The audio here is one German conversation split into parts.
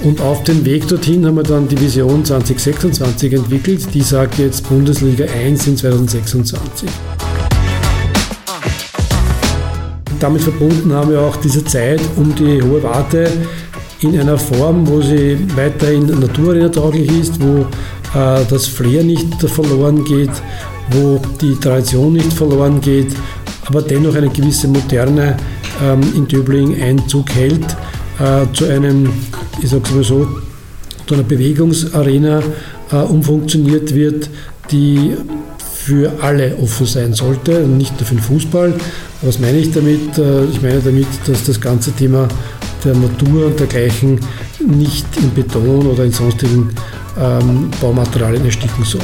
Und auf den Weg dorthin haben wir dann die Vision 2026 entwickelt, die sagt jetzt Bundesliga 1 in 2026. Damit verbunden haben wir auch diese Zeit um die Hohe Warte in einer Form, wo sie weiterhin naturarena-tauglich ist, wo das Flair nicht verloren geht, wo die Tradition nicht verloren geht, aber dennoch eine gewisse Moderne in Döbling Einzug hält, zu einem, ich sag's mal so, zu einer Bewegungsarena umfunktioniert wird, die für alle offen sein sollte und nicht nur für den Fußball. Was meine ich damit? Ich meine damit, dass das ganze Thema der Natur und dergleichen nicht in Beton oder in sonstigen Baumaterialien ersticken soll.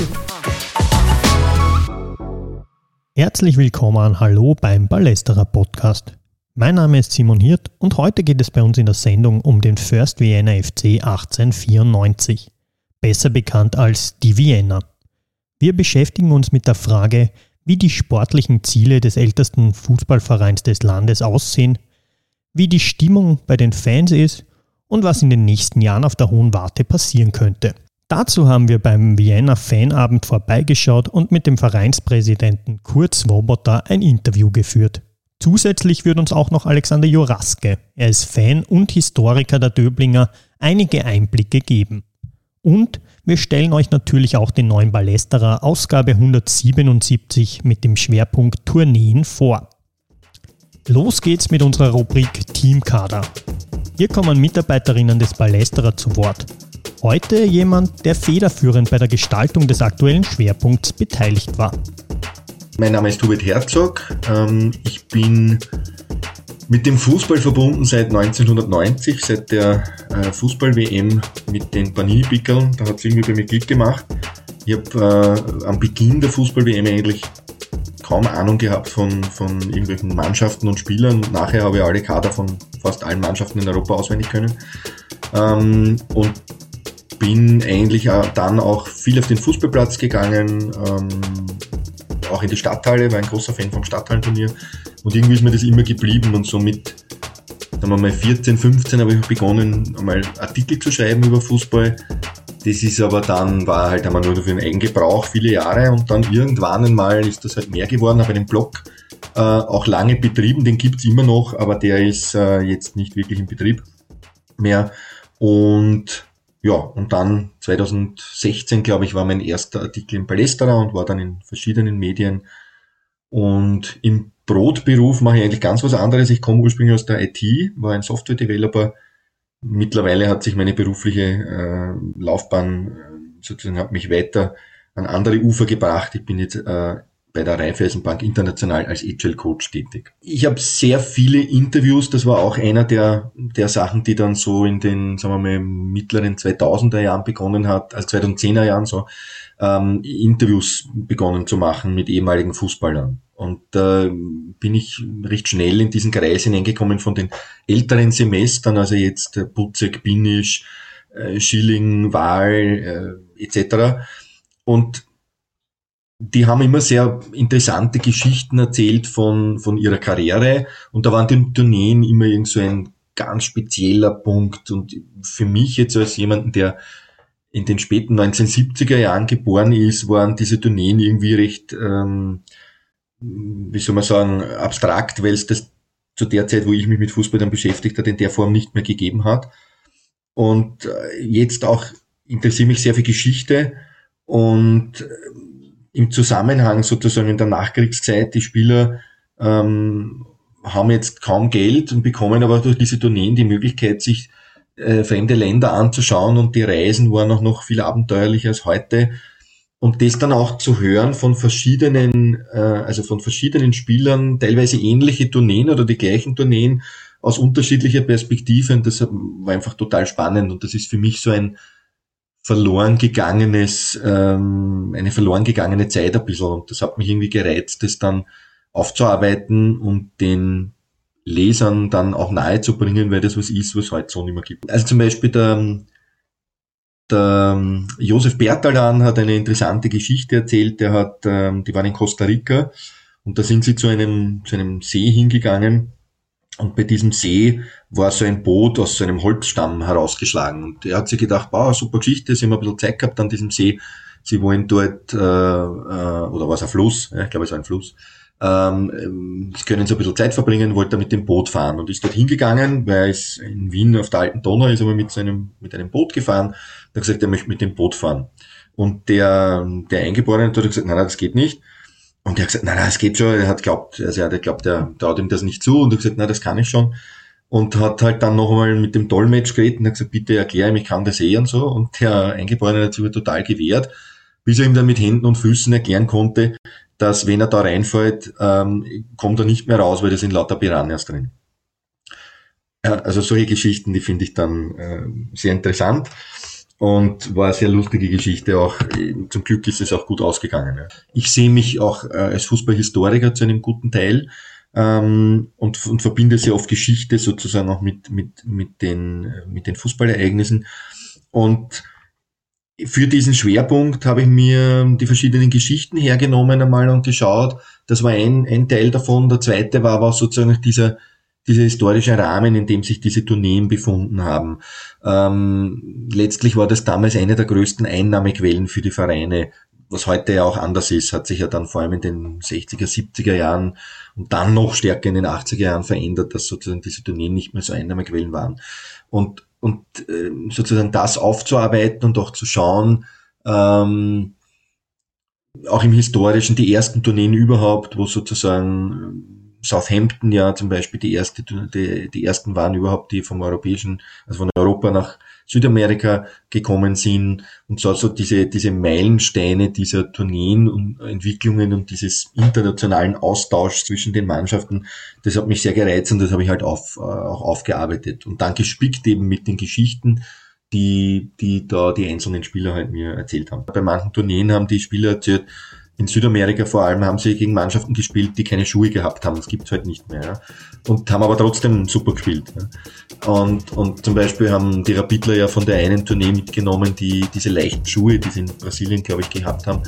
Herzlich willkommen, hallo beim Ballesterer Podcast. Mein Name ist Simon Hirt und heute geht es bei uns in der Sendung um den First Vienna FC 1894, besser bekannt als die Vienna. Wir beschäftigen uns mit der Frage, wie die sportlichen Ziele des ältesten Fußballvereins des Landes aussehen, wie die Stimmung bei den Fans ist und was in den nächsten Jahren auf der Hohen Warte passieren könnte. Dazu haben wir beim Vienna Fanabend vorbeigeschaut und mit dem Vereinspräsidenten Kurt Swoboda ein Interview geführt. Zusätzlich wird uns auch noch Alexander Juraske, er ist Fan und Historiker der Döblinger, einige Einblicke geben. Und wir stellen euch natürlich auch den neuen Ballesterer Ausgabe 177 mit dem Schwerpunkt Tourneen vor. Los geht's mit unserer Rubrik Teamkader. Hier kommen Mitarbeiterinnen des Ballesterer zu Wort. Heute jemand, der federführend bei der Gestaltung des aktuellen Schwerpunkts beteiligt war. Mein Name ist Hubert Herzog. Ich bin mit dem Fußball verbunden seit 1990, seit der Fußball-WM mit den Panini-Pickeln. Da hat es irgendwie bei mir Klick gemacht. Ich habe am Beginn der Fußball-WM eigentlich kaum Ahnung gehabt von irgendwelchen Mannschaften und Spielern. Nachher habe ich alle Kader von fast allen Mannschaften in Europa auswendig können. Und bin eigentlich dann auch viel auf den Fußballplatz gegangen, auch in die Stadthalle, war ein großer Fan vom Stadthallenturnier. Und irgendwie ist mir das immer geblieben und so mit, sagen wir mal 14, 15 habe ich begonnen, einmal Artikel zu schreiben über Fußball. Das ist aber dann, war halt einmal nur für den Eigengebrauch viele Jahre und dann irgendwann einmal ist das halt mehr geworden, habe einen Blog auch lange betrieben, den gibt's immer noch, aber der ist jetzt nicht wirklich in Betrieb mehr. Und ja, und dann 2016, glaube ich, war mein erster Artikel im Ballesterer und war dann in verschiedenen Medien. Und im Brotberuf mache ich eigentlich ganz was anderes. Ich komme ursprünglich aus der IT, war ein Software-Developer. Mittlerweile hat sich meine berufliche Laufbahn sozusagen hat mich weiter an andere Ufer gebracht. Ich bin jetzt bei der Raiffeisenbank international als Agile Coach tätig. Ich habe sehr viele Interviews, das war auch einer der Sachen, die dann so in den, sagen wir mal, mittleren 2000er Jahren begonnen hat, also 2010er Jahren so, Interviews begonnen zu machen mit ehemaligen Fußballern. Und da bin ich recht schnell in diesen Kreis hineingekommen von den älteren Semestern, also jetzt Butzek, Binisch, Schilling, Wahl etc. Und die haben immer sehr interessante Geschichten erzählt von ihrer Karriere und da waren die Tourneen immer irgend so ein ganz spezieller Punkt und für mich jetzt als jemanden, der in den späten 1970er Jahren geboren ist, waren diese Tourneen irgendwie recht, wie soll man sagen, abstrakt, weil es das zu der Zeit, wo ich mich mit Fußball dann beschäftigt hat, in der Form nicht mehr gegeben hat. Und jetzt auch interessiere mich sehr für Geschichte und im Zusammenhang sozusagen in der Nachkriegszeit, die Spieler haben jetzt kaum Geld und bekommen aber durch diese Tourneen die Möglichkeit, sich fremde Länder anzuschauen und die Reisen waren auch noch viel abenteuerlicher als heute. Und das dann auch zu hören von verschiedenen Spielern, teilweise ähnliche Tourneen oder die gleichen Tourneen aus unterschiedlicher Perspektiven, das war einfach total spannend und das ist für mich so eine verloren gegangene Zeit ein bisschen und das hat mich irgendwie gereizt, das dann aufzuarbeiten und den Lesern dann auch nahe zu bringen, weil das was ist, was es heute so nicht mehr gibt. Also zum Beispiel der Josef Bertalan hat eine interessante Geschichte erzählt, die waren in Costa Rica und da sind sie zu einem See hingegangen Und bei diesem See war so ein Boot aus so einem Holzstamm herausgeschlagen. Und er hat sich gedacht, super Geschichte, sie haben ein bisschen Zeit gehabt an diesem See. Sie wollen dort, oder war es ein Fluss? Ja, ich glaube, es war ein Fluss. Sie können so ein bisschen Zeit verbringen, wollte er mit dem Boot fahren und ist dort hingegangen, weil es in Wien auf der alten Donau ist, aber mit einem Boot gefahren. Er hat gesagt, er möchte mit dem Boot fahren. Und der Eingeborene hat gesagt, nein, das geht nicht. Und er hat gesagt, nein, es geht schon. Er hat glaubt, er traut ihm das nicht zu. Und er hat gesagt, nein, das kann ich schon. Und hat halt dann noch einmal mit dem Dolmetsch geredet und hat gesagt, bitte erklär ihm, ich kann das und so. Und der Eingeborene hat sich total gewehrt, bis er ihm dann mit Händen und Füßen erklären konnte, dass wenn er da reinfällt, kommt er nicht mehr raus, weil da sind lauter Piranhas drin. Also solche Geschichten, die finde ich dann sehr interessant und war eine sehr lustige Geschichte auch. Zum Glück ist es auch gut ausgegangen. Ja. Ich sehe mich auch als Fußballhistoriker zu einem guten Teil und verbinde sehr oft Geschichte sozusagen auch mit den Fußballereignissen. Und für diesen Schwerpunkt habe ich mir die verschiedenen Geschichten hergenommen einmal und geschaut. Das war ein Teil davon. Der zweite war aber sozusagen dieser historische Rahmen, in dem sich diese Tourneen befunden haben. Letztlich war das damals eine der größten Einnahmequellen für die Vereine, was heute ja auch anders ist, hat sich ja dann vor allem in den 60er, 70er Jahren und dann noch stärker in den 80er Jahren verändert, dass sozusagen diese Tourneen nicht mehr so Einnahmequellen waren. Und sozusagen das aufzuarbeiten und auch zu schauen, auch im Historischen, die ersten Tourneen überhaupt, wo sozusagen Southampton ja zum Beispiel die ersten waren überhaupt, die von Europa nach Südamerika gekommen sind und so diese Meilensteine dieser Tourneen und Entwicklungen und dieses internationalen Austauschs zwischen den Mannschaften, das hat mich sehr gereizt und das habe ich halt auch aufgearbeitet und dann gespickt eben mit den Geschichten, die da die einzelnen Spieler halt mir erzählt haben. Bei manchen Tourneen haben die Spieler erzählt, in Südamerika vor allem haben sie gegen Mannschaften gespielt, die keine Schuhe gehabt haben. Das gibt's halt nicht mehr. Ja. Und haben aber trotzdem super gespielt. Ja. Und zum Beispiel haben die Rapidler ja von der einen Tournee mitgenommen, diese leichten Schuhe, die sie in Brasilien, glaube ich, gehabt haben.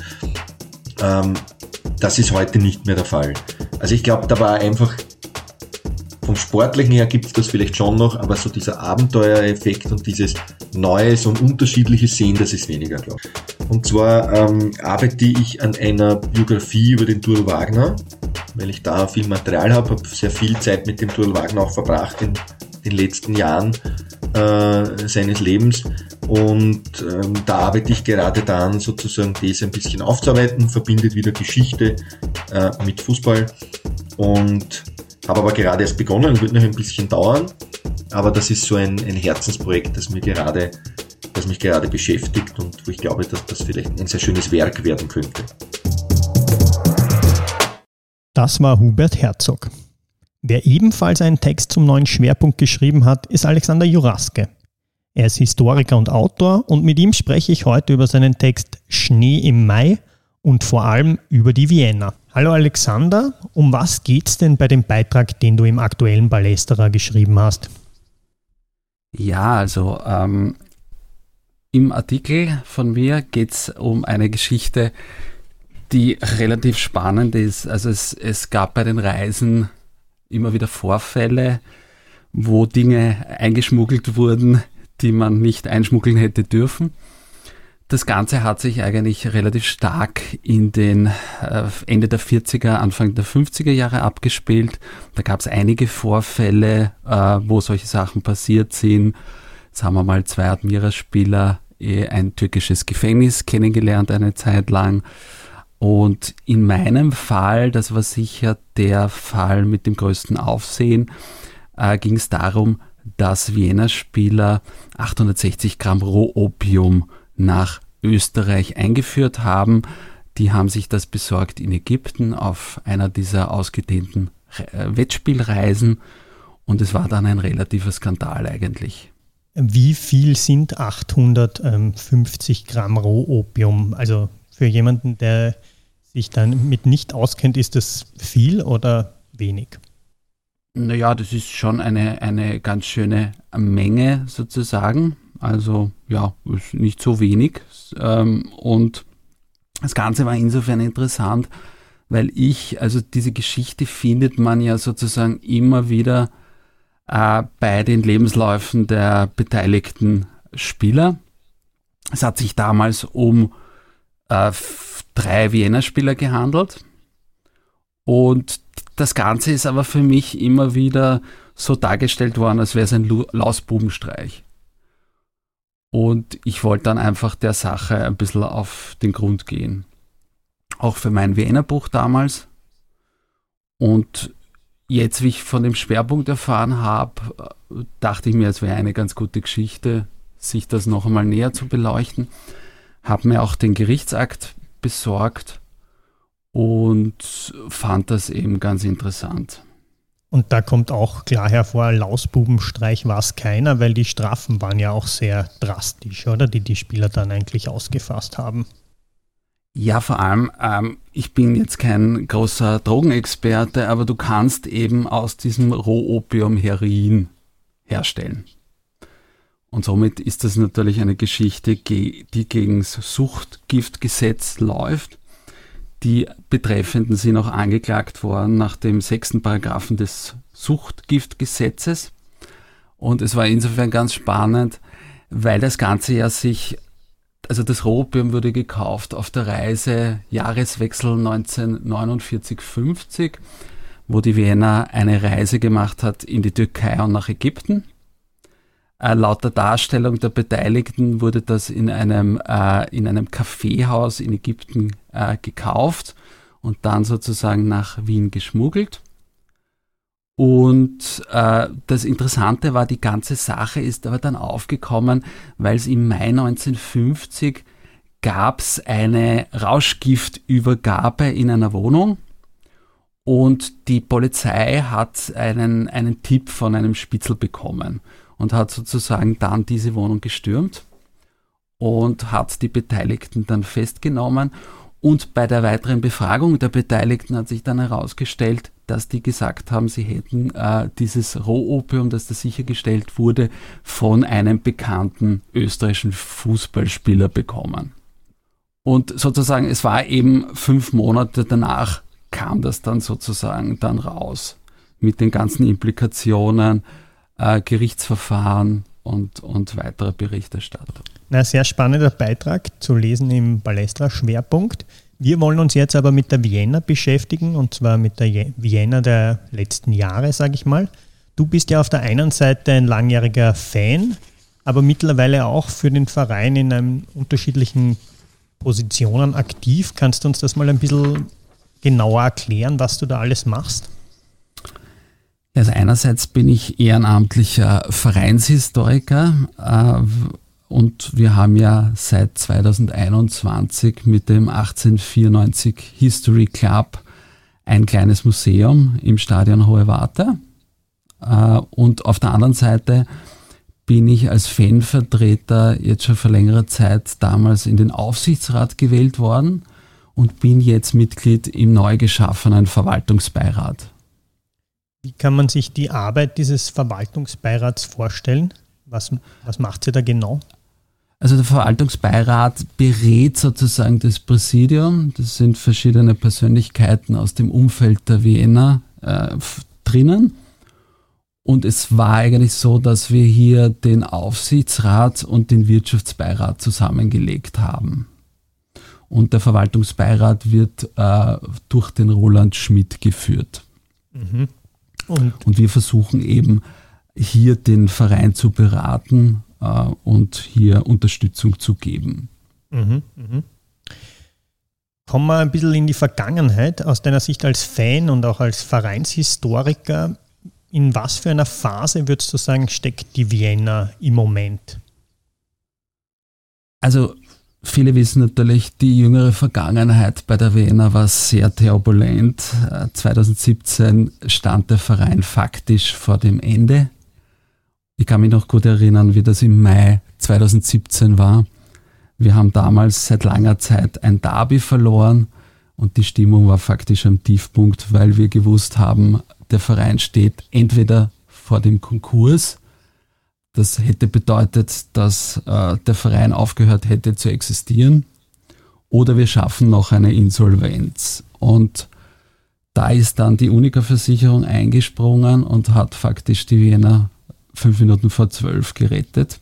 Das ist heute nicht mehr der Fall. Also ich glaube, da war einfach vom Sportlichen her gibt's das vielleicht schon noch, aber so dieser Abenteuereffekt und dieses Neues und Unterschiedliches Sehen, das ist weniger, glaube ich. Und zwar arbeite ich an einer Biografie über den Turl Wagner, weil ich da viel Material habe sehr viel Zeit mit dem Turl Wagner auch verbracht in den letzten Jahren seines Lebens. Und da arbeite ich gerade daran, sozusagen das ein bisschen aufzuarbeiten, verbindet wieder Geschichte mit Fußball und habe aber gerade erst begonnen, wird noch ein bisschen dauern, aber das ist so ein Herzensprojekt, das mich gerade beschäftigt und wo ich glaube, dass das vielleicht ein sehr schönes Werk werden könnte. Das war Hubert Herzog. Wer ebenfalls einen Text zum neuen Schwerpunkt geschrieben hat, ist Alexander Juraske. Er ist Historiker und Autor und mit ihm spreche ich heute über seinen Text Schnee im Mai und vor allem über die Vienna. Hallo Alexander, um was geht's denn bei dem Beitrag, den du im aktuellen Ballesterer geschrieben hast? Ja, also im Artikel von mir geht's um eine Geschichte, die relativ spannend ist. Also es gab bei den Reisen immer wieder Vorfälle, wo Dinge eingeschmuggelt wurden, die man nicht einschmuggeln hätte dürfen. Das Ganze hat sich eigentlich relativ stark in den Ende der 40er, Anfang der 50er Jahre abgespielt. Da gab es einige Vorfälle, wo solche Sachen passiert sind. Jetzt haben wir mal 2 Admira-Spieler ein türkisches Gefängnis kennengelernt eine Zeit lang. Und in meinem Fall, das war sicher der Fall mit dem größten Aufsehen, ging es darum, dass Wiener Spieler 860 Gramm Rohopium nach Österreich eingeführt haben. Die haben sich das besorgt in Ägypten auf einer dieser ausgedehnten Wettspielreisen und es war dann ein relativer Skandal eigentlich. Wie viel sind 850 Gramm Rohopium? Also für jemanden, der sich damit nicht auskennt, ist das viel oder wenig? Naja, das ist schon eine ganz schöne Menge sozusagen. Also ja, ist nicht so wenig. Und das Ganze war insofern interessant, weil also diese Geschichte findet man ja sozusagen immer wieder bei den Lebensläufen der beteiligten Spieler. Es hat sich damals um 3 Vienna-Spieler gehandelt und das Ganze ist aber für mich immer wieder so dargestellt worden, als wäre es ein Lausbubenstreich. Und ich wollte dann einfach der Sache ein bisschen auf den Grund gehen. Auch für mein Vienna-Buch damals. Und jetzt, wie ich von dem Schwerpunkt erfahren habe, dachte ich mir, es wäre eine ganz gute Geschichte, sich das noch einmal näher zu beleuchten. Habe mir auch den Gerichtsakt besorgt und fand das eben ganz interessant. Und da kommt auch klar hervor, Lausbubenstreich war es keiner, weil die Strafen waren ja auch sehr drastisch, oder? Die Spieler dann eigentlich ausgefasst haben. Ja, vor allem, ich bin jetzt kein großer Drogenexperte, aber du kannst eben aus diesem Rohopium Heroin herstellen. Und somit ist das natürlich eine Geschichte, die gegen das Suchtgiftgesetz läuft. Die Betreffenden sind auch angeklagt worden nach dem 6. Paragraphen des Suchtgiftgesetzes. Und es war insofern ganz spannend, weil das Ganze ja also das Rohopium wurde gekauft auf der Reise Jahreswechsel 1949-50, wo die Vienna eine Reise gemacht hat in die Türkei und nach Ägypten. Laut der Darstellung der Beteiligten wurde das in einem Kaffeehaus in Ägypten gekauft und dann sozusagen nach Wien geschmuggelt. Und das Interessante war, die ganze Sache ist aber dann aufgekommen, weil es im Mai 1950 gab es eine Rauschgiftübergabe in einer Wohnung und die Polizei hat einen Tipp von einem Spitzel bekommen und hat sozusagen dann diese Wohnung gestürmt und hat die Beteiligten dann festgenommen. Und bei der weiteren Befragung der Beteiligten hat sich dann herausgestellt, dass die gesagt haben, sie hätten dieses Rohopium, das da sichergestellt wurde, von einem bekannten österreichischen Fußballspieler bekommen. Und sozusagen, es war eben 5 Monate danach, kam das dann sozusagen dann raus. Mit den ganzen Implikationen, Gerichtsverfahren und weiterer Berichterstattung. Ein sehr spannender Beitrag zu lesen im Ballestra Schwerpunkt. Wir wollen uns jetzt aber mit der Vienna beschäftigen, und zwar mit der Vienna der letzten Jahre, sage ich mal. Du bist ja auf der einen Seite ein langjähriger Fan, aber mittlerweile auch für den Verein in einem unterschiedlichen Positionen aktiv. Kannst du uns das mal ein bisschen genauer erklären, was du da alles machst? Also einerseits bin ich ehrenamtlicher Vereinshistoriker und wir haben ja seit 2021 mit dem 1894 History Club ein kleines Museum im Stadion Hohe Warte. Und auf der anderen Seite bin ich als Fanvertreter jetzt schon vor längerer Zeit damals in den Aufsichtsrat gewählt worden und bin jetzt Mitglied im neu geschaffenen Verwaltungsbeirat. Wie kann man sich die Arbeit dieses Verwaltungsbeirats vorstellen? Was macht ihr da genau? Also der Verwaltungsbeirat berät sozusagen das Präsidium. Das sind verschiedene Persönlichkeiten aus dem Umfeld der Vienna drinnen. Und es war eigentlich so, dass wir hier den Aufsichtsrat und den Wirtschaftsbeirat zusammengelegt haben. Und der Verwaltungsbeirat wird durch den Roland Schmidt geführt. Mhm. Und wir versuchen eben hier den Verein zu beraten und hier Unterstützung zu geben. Mhm, mhm. Kommen wir ein bisschen in die Vergangenheit. Aus deiner Sicht als Fan und auch als Vereinshistoriker, in was für einer Phase würdest du sagen, steckt die Vienna im Moment? Also viele wissen natürlich, die jüngere Vergangenheit bei der Vienna war sehr turbulent. 2017 stand der Verein faktisch vor dem Ende. Ich kann mich noch gut erinnern, wie das im Mai 2017 war. Wir haben damals seit langer Zeit ein Derby verloren und die Stimmung war faktisch am Tiefpunkt, weil wir gewusst haben, der Verein steht entweder vor dem Konkurs. Das hätte bedeutet, dass der Verein aufgehört hätte zu existieren, oder wir schaffen noch eine Insolvenz. Und da ist dann die Unica-Versicherung eingesprungen und hat faktisch die Wiener 5 Minuten vor 12 gerettet.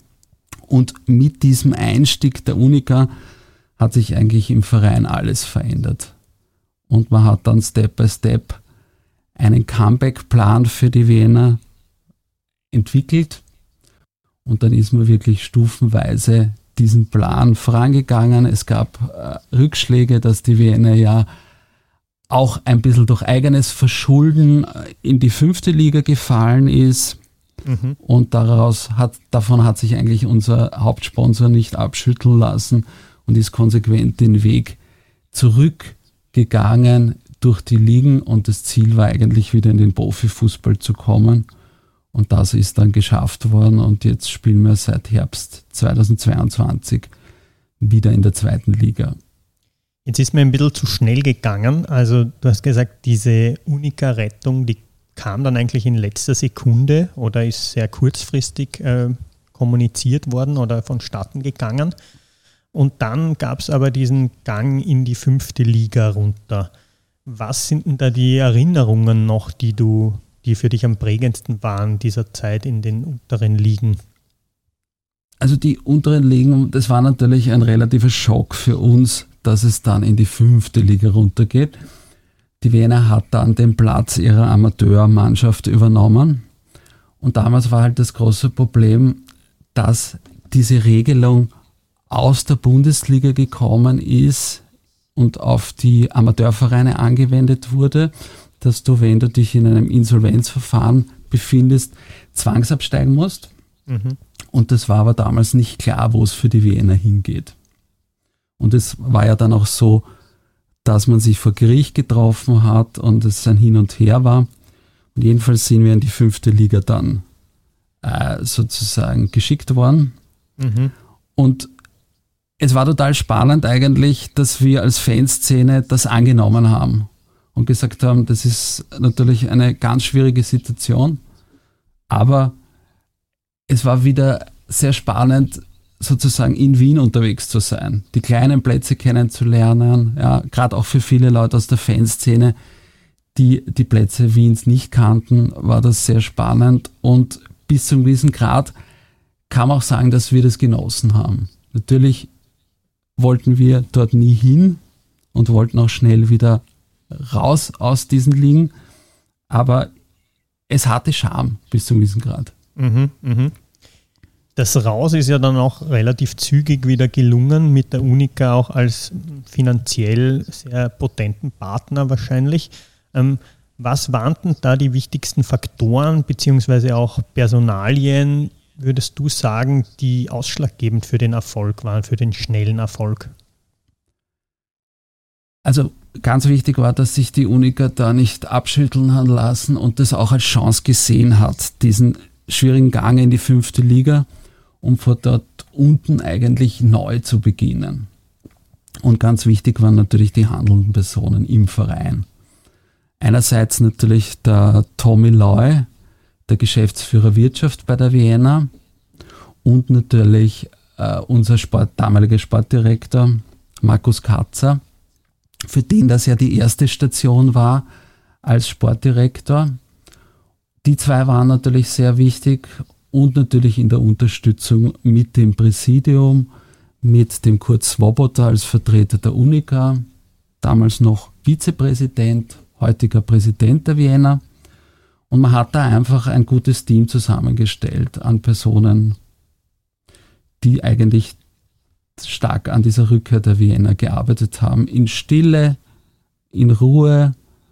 Und mit diesem Einstieg der Unica hat sich eigentlich im Verein alles verändert. Und man hat dann Step by Step einen Comeback-Plan für die Wiener entwickelt. Und dann ist man wirklich stufenweise diesen Plan vorangegangen. Es gab Rückschläge, dass die Wiener ja auch ein bisschen durch eigenes Verschulden in die 5. Liga gefallen ist. Und davon hat sich eigentlich unser Hauptsponsor nicht abschütteln lassen und ist konsequent den Weg zurückgegangen durch die Ligen. Und das Ziel war eigentlich wieder in den Profifußball zu kommen. Und das ist dann geschafft worden. Und jetzt spielen wir seit Herbst 2022 wieder in der 2. Liga. Jetzt ist mir ein bisschen zu schnell gegangen. Also du hast gesagt, diese Unica-Rettung, die kam dann eigentlich in letzter Sekunde oder ist sehr kurzfristig kommuniziert worden oder vonstatten gegangen. Und dann gab es aber diesen Gang in die 5. Liga runter. Was sind denn da die Erinnerungen noch, die für dich am prägendsten waren dieser Zeit in den unteren Ligen? Also die unteren Ligen, das war natürlich ein relativer Schock für uns, dass es dann in die 5. Liga runtergeht. Die Wiener hat dann den Platz ihrer Amateurmannschaft übernommen. Und damals war halt das große Problem, dass diese Regelung aus der Bundesliga gekommen ist und auf die Amateurvereine angewendet wurde, dass du, wenn du dich in einem Insolvenzverfahren befindest, zwangsabsteigen musst. Und das war aber damals nicht klar, wo es für die Wiener hingeht. Und es war ja dann auch so, dass man sich vor Gericht getroffen hat und es ein Hin und Her war. Und jedenfalls sind wir in die 5. Liga dann sozusagen geschickt worden. Und es war total spannend eigentlich, dass wir als Fanszene das angenommen haben und gesagt haben, das ist natürlich eine ganz schwierige Situation, aber es war wieder sehr spannend, sozusagen in Wien unterwegs zu sein, die kleinen Plätze kennenzulernen, ja, gerade auch für viele Leute aus der Fanszene, die die Plätze Wiens nicht kannten, war das sehr spannend und bis zu einem gewissen Grad kann man auch sagen, dass wir das genossen haben. Natürlich wollten wir dort nie hin und wollten auch schnell wieder raus aus diesen Ligen, aber es hatte Charme bis zu einem gewissen Grad. Das Raus ist ja dann auch relativ zügig wieder gelungen, mit der Unica auch als finanziell sehr potenten Partner wahrscheinlich. Was waren denn da die wichtigsten Faktoren beziehungsweise auch Personalien, würdest du sagen, die ausschlaggebend für den Erfolg waren, für den schnellen Erfolg? Also ganz wichtig war, dass sich die Unica da nicht abschütteln hat lassen und das auch als Chance gesehen hat, diesen schwierigen Gang in die 5. Liga, um von dort unten eigentlich neu zu beginnen. Und ganz wichtig waren natürlich die handelnden Personen im Verein. Einerseits natürlich der Tommy Loy, der Geschäftsführer Wirtschaft bei der Wiener und natürlich unser damaliger Sportdirektor Markus Katzer, für den das ja die erste Station war als Sportdirektor. Die zwei waren natürlich sehr wichtig und natürlich in der Unterstützung mit dem Präsidium, mit dem Kurt Swoboda als Vertreter der Unica, damals noch Vizepräsident, heutiger Präsident der Wiener. Und man hat da einfach ein gutes Team zusammengestellt an Personen, die eigentlich stark an dieser Rückkehr der Wiener gearbeitet haben. In Stille, in Ruhe,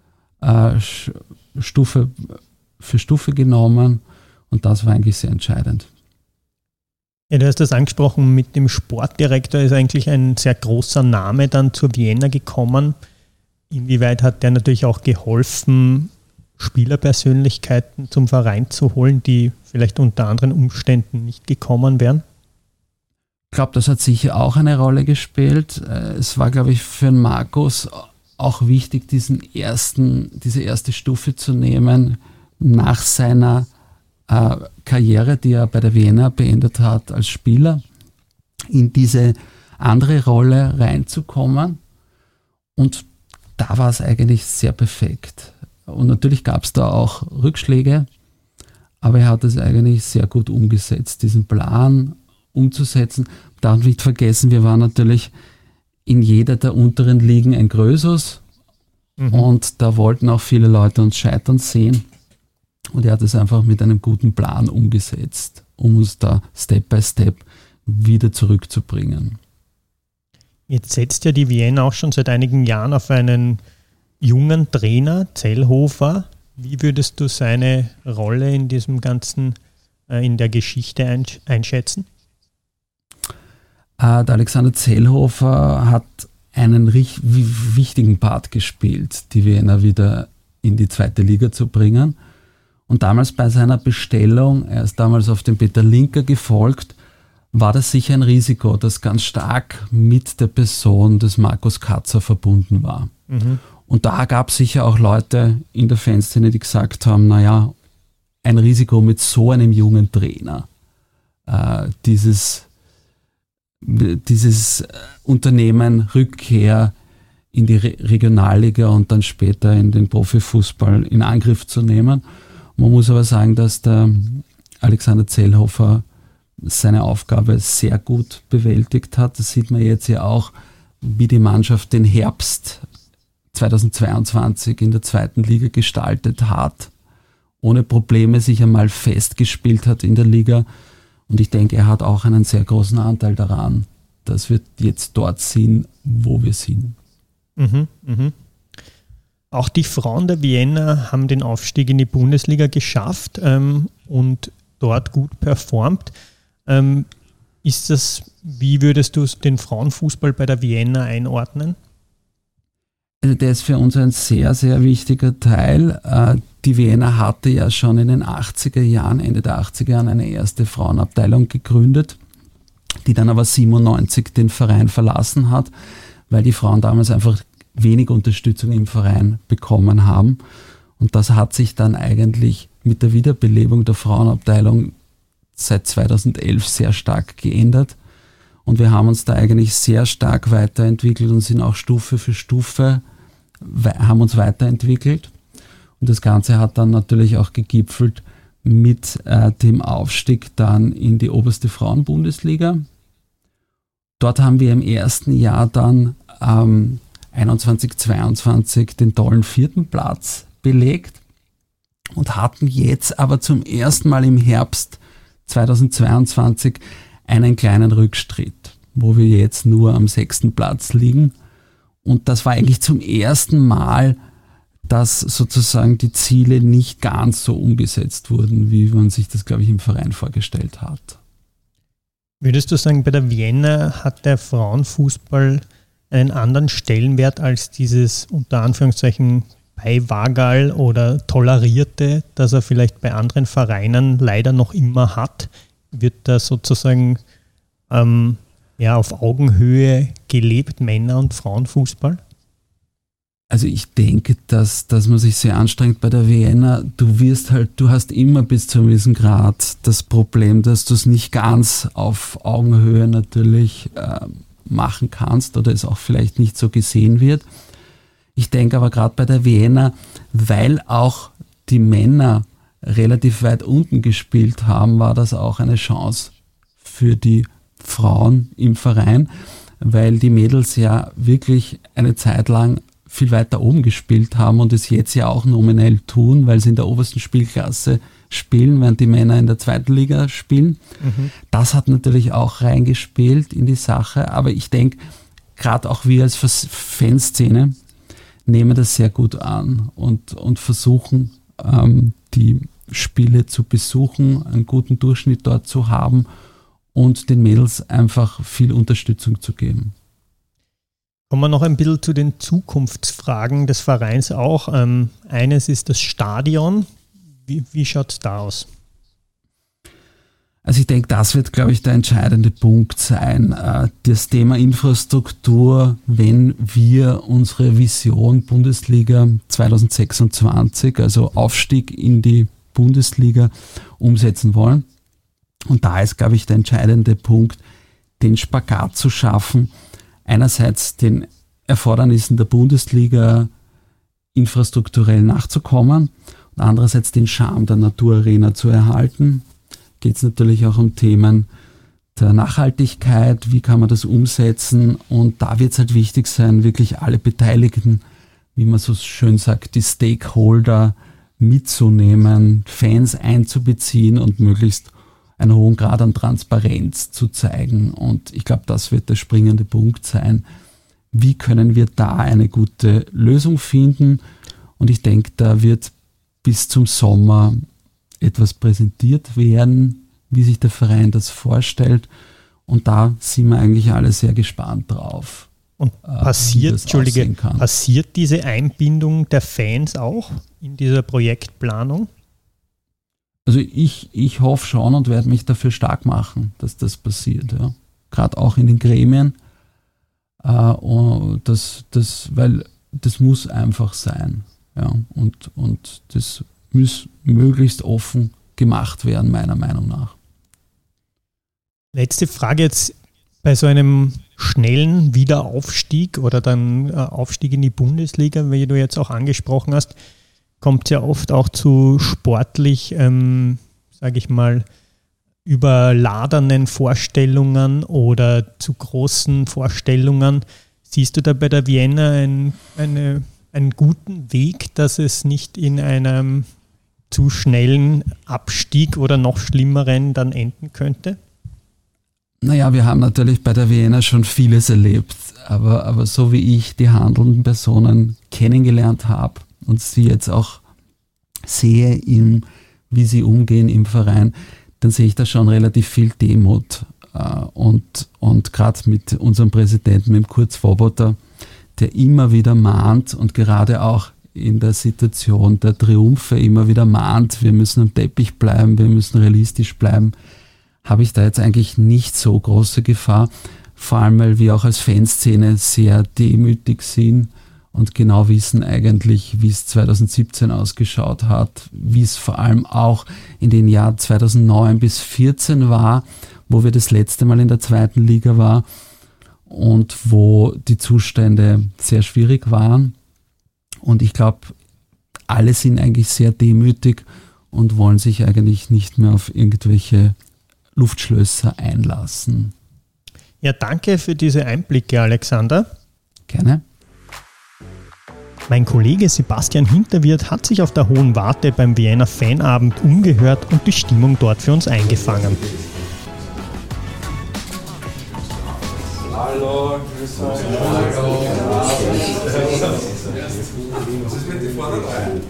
Stufe für Stufe genommen. Und das war eigentlich sehr entscheidend. Ja, du hast das angesprochen, mit dem Sportdirektor ist eigentlich ein sehr großer Name dann zur Wiener gekommen. Inwieweit hat der natürlich auch geholfen, Spielerpersönlichkeiten zum Verein zu holen, die vielleicht unter anderen Umständen nicht gekommen wären? Ich glaube, das hat sicher auch eine Rolle gespielt. Es war, glaube ich, für den Markus auch wichtig, diese erste Stufe zu nehmen nach seiner Karriere, die er bei der Wiener beendet hat als Spieler, in diese andere Rolle reinzukommen. Und da war es eigentlich sehr perfekt. Und natürlich gab es da auch Rückschläge, aber er hat es eigentlich sehr gut umgesetzt, diesen Plan umzusetzen. Darf nicht vergessen, wir waren natürlich in jeder der unteren Ligen ein Grösus und da wollten auch viele Leute uns scheitern sehen. Und er hat es einfach mit einem guten Plan umgesetzt, um uns da Step by Step wieder zurückzubringen. Jetzt setzt ja die Vienna auch schon seit einigen Jahren auf einen jungen Trainer, Zellhofer. Wie würdest du seine Rolle in diesem Ganzen, in der Geschichte einschätzen? Der Alexander Zellhofer hat einen wichtigen Part gespielt, die Vienna wieder in die zweite Liga zu bringen. Und damals bei seiner Bestellung, er ist damals auf den Peter Linker gefolgt, war das sicher ein Risiko, das ganz stark mit der Person des Markus Katzer verbunden war. Und da gab es sicher auch Leute in der Fanszene, die gesagt haben, naja, ein Risiko mit so einem jungen Trainer, dieses Unternehmen Rückkehr in die Regionalliga und dann später in den Profifußball in Angriff zu nehmen. Man muss aber sagen, dass der Alexander Zellhofer seine Aufgabe sehr gut bewältigt hat. Das sieht man jetzt ja auch, wie die Mannschaft den Herbst 2022 in der zweiten Liga gestaltet hat, ohne Probleme sich einmal festgespielt hat in der Liga. Und ich denke, er hat auch einen sehr großen Anteil daran, dass wir jetzt dort sind, wo wir sind. Auch die Frauen der Vienna haben den Aufstieg in die Bundesliga geschafft und dort gut performt. Wie würdest du den Frauenfußball bei der Vienna einordnen? Also der ist für uns ein sehr, sehr wichtiger Teil. Die Vienna hatte ja schon in den 80er Jahren, Ende der 80er Jahren, eine erste Frauenabteilung gegründet, die dann aber 97 den Verein verlassen hat, weil die Frauen damals einfach wenig Unterstützung im Verein bekommen haben. Und das hat sich dann eigentlich mit der Wiederbelebung der Frauenabteilung seit 2011 sehr stark geändert. Und wir haben uns da eigentlich sehr stark weiterentwickelt und sind auch Stufe für Stufe, haben uns weiterentwickelt. Und das Ganze hat dann natürlich auch gegipfelt mit dem Aufstieg dann in die oberste Frauenbundesliga. Dort haben wir im ersten Jahr dann 21/22 den tollen 4. Platz belegt und hatten jetzt aber zum ersten Mal im Herbst 2022 einen kleinen Rückschritt, wo wir jetzt nur am 6. Platz liegen. Und das war eigentlich zum ersten Mal, dass sozusagen die Ziele nicht ganz so umgesetzt wurden, wie man sich das, glaube ich, im Verein vorgestellt hat. Würdest du sagen, bei der Vienna hat der Frauenfußball einen anderen Stellenwert als dieses unter Anführungszeichen Beiwagerl oder Tolerierte, das er vielleicht bei anderen Vereinen leider noch immer hat? Wird da sozusagen auf Augenhöhe gelebt, Männer- und Frauenfußball? Also ich denke, dass man sich sehr anstrengt bei der Vienna. Du hast immer bis zu einem gewissen Grad das Problem, dass du es nicht ganz auf Augenhöhe natürlich machen kannst oder es auch vielleicht nicht so gesehen wird. Ich denke aber gerade bei der Vienna, weil auch die Männer relativ weit unten gespielt haben, war das auch eine Chance für die Frauen im Verein, weil die Mädels ja wirklich eine Zeit lang viel weiter oben gespielt haben und es jetzt ja auch nominell tun, weil sie in der obersten Spielklasse spielen, während die Männer in der zweiten Liga spielen. Das hat natürlich auch reingespielt in die Sache, aber ich denke, gerade auch wir als Fanszene nehmen das sehr gut an und versuchen, die Spiele zu besuchen, einen guten Durchschnitt dort zu haben und den Mädels einfach viel Unterstützung zu geben. Kommen wir noch ein bisschen zu den Zukunftsfragen des Vereins auch. Eines ist das Stadion. Wie schaut es da aus? Also ich denke, das wird, glaube ich, der entscheidende Punkt sein. Das Thema Infrastruktur, wenn wir unsere Vision Bundesliga 2026, also Aufstieg in die Bundesliga, umsetzen wollen. Und da ist, glaube ich, der entscheidende Punkt, den Spagat zu schaffen, einerseits den Erfordernissen der Bundesliga infrastrukturell nachzukommen und andererseits den Charme der Naturarena zu erhalten. Geht es natürlich auch um Themen der Nachhaltigkeit, wie kann man das umsetzen, und da wird es halt wichtig sein, wirklich alle Beteiligten, wie man so schön sagt, die Stakeholder mitzunehmen, Fans einzubeziehen und möglichst einen hohen Grad an Transparenz zu zeigen. Und ich glaube, das wird der springende Punkt sein. Wie können wir da eine gute Lösung finden? Und ich denke, da wird bis zum Sommer etwas präsentiert werden, wie sich der Verein das vorstellt. Und da sind wir eigentlich alle sehr gespannt drauf. Und passiert diese Einbindung der Fans auch in dieser Projektplanung? Also ich hoffe schon und werde mich dafür stark machen, dass das passiert. Ja. Gerade auch in den Gremien. Weil das muss einfach sein. Ja. Und das muss möglichst offen gemacht werden, meiner Meinung nach. Letzte Frage jetzt: Bei so einem schnellen Wiederaufstieg oder dann Aufstieg in die Bundesliga, wie du jetzt auch angesprochen hast, kommt es ja oft auch zu sportlich, sage ich mal, überladenen Vorstellungen oder zu großen Vorstellungen. Siehst du da bei der Vienna einen guten Weg, dass es nicht in einem zu schnellen Abstieg oder noch schlimmeren dann enden könnte? Naja, wir haben natürlich bei der Vienna schon vieles erlebt, aber so wie ich die handelnden Personen kennengelernt habe und sie jetzt auch sehe, wie sie umgehen im Verein, dann sehe ich da schon relativ viel Demut. Und gerade mit unserem Präsidenten, mit Kurt Svoboda, der immer wieder mahnt und gerade auch in der Situation der Triumphe immer wieder mahnt, wir müssen am Teppich bleiben, wir müssen realistisch bleiben, habe ich da jetzt eigentlich nicht so große Gefahr, vor allem weil wir auch als Fanszene sehr demütig sind und genau wissen eigentlich, wie es 2017 ausgeschaut hat, wie es vor allem auch in den Jahren 2009 bis 2014 war, wo wir das letzte Mal in der zweiten Liga waren und wo die Zustände sehr schwierig waren. Und ich glaube, alle sind eigentlich sehr demütig und wollen sich eigentlich nicht mehr auf irgendwelche Luftschlösser einlassen. Ja, danke für diese Einblicke, Alexander. Gerne. Mein Kollege Sebastian Hinterwirt hat sich auf der Hohen Warte beim Vienna Fanabend umgehört und die Stimmung dort für uns eingefangen. Hallo, grüß euch. Was ist mit den Vorderen?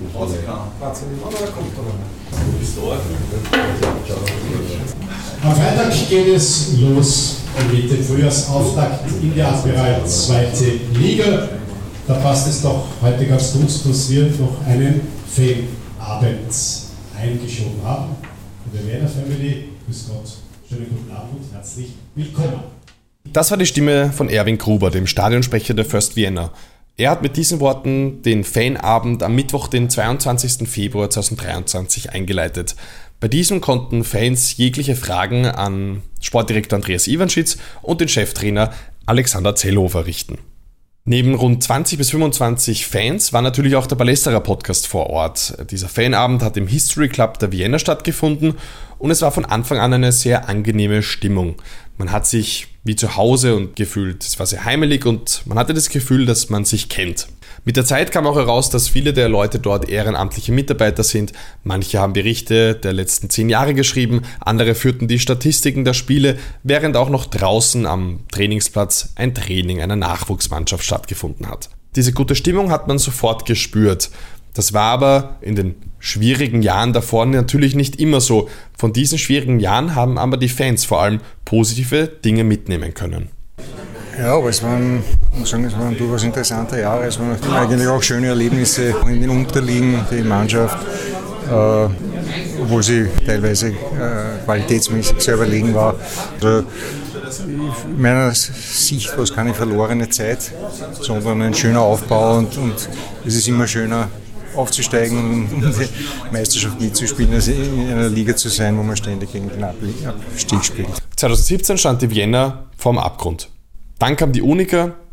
Am Freitag geht es los mit dem Frühjahrsauftakt in der Admiral 2. Liga. Da passt es doch heute ganz gut, dass wir noch einen Fanabend eingeschoben haben. Und der Vienna Family, grüß Gott, schönen guten Abend und herzlich willkommen. Das war die Stimme von Erwin Gruber, dem Stadionsprecher der First Vienna. Er hat mit diesen Worten den Fanabend am Mittwoch, den 22. Februar 2023 eingeleitet. Bei diesem konnten Fans jegliche Fragen an Sportdirektor Andreas Iwanschitz und den Cheftrainer Alexander Zellhofer richten. Neben rund 20 bis 25 Fans war natürlich auch der Ballesterer Podcast vor Ort. Dieser Fanabend hat im History Club der Vienna stattgefunden und es war von Anfang an eine sehr angenehme Stimmung. Man hat sich wie zu Hause und gefühlt, es war sehr heimelig und man hatte das Gefühl, dass man sich kennt. Mit der Zeit kam auch heraus, dass viele der Leute dort ehrenamtliche Mitarbeiter sind. Manche haben Berichte der letzten 10 Jahre geschrieben, andere führten die Statistiken der Spiele, während auch noch draußen am Trainingsplatz ein Training einer Nachwuchsmannschaft stattgefunden hat. Diese gute Stimmung hat man sofort gespürt. Das war aber in den schwierigen Jahren davor natürlich nicht immer so. Von diesen schwierigen Jahren haben aber die Fans vor allem positive Dinge mitnehmen können. Ja, aber es waren durchaus interessante Jahre. Es waren eigentlich auch schöne Erlebnisse in den Unterligen, die Mannschaft, obwohl sie teilweise qualitätsmäßig sehr überlegen war. Also, in meiner Sicht war es keine verlorene Zeit, sondern ein schöner Aufbau und es ist immer schöner aufzusteigen und die Meisterschaft mitzuspielen, als in einer Liga zu sein, wo man ständig gegen den Abstieg spielt. 2017 stand die Vienna vorm Abgrund. Dann kam die Unica,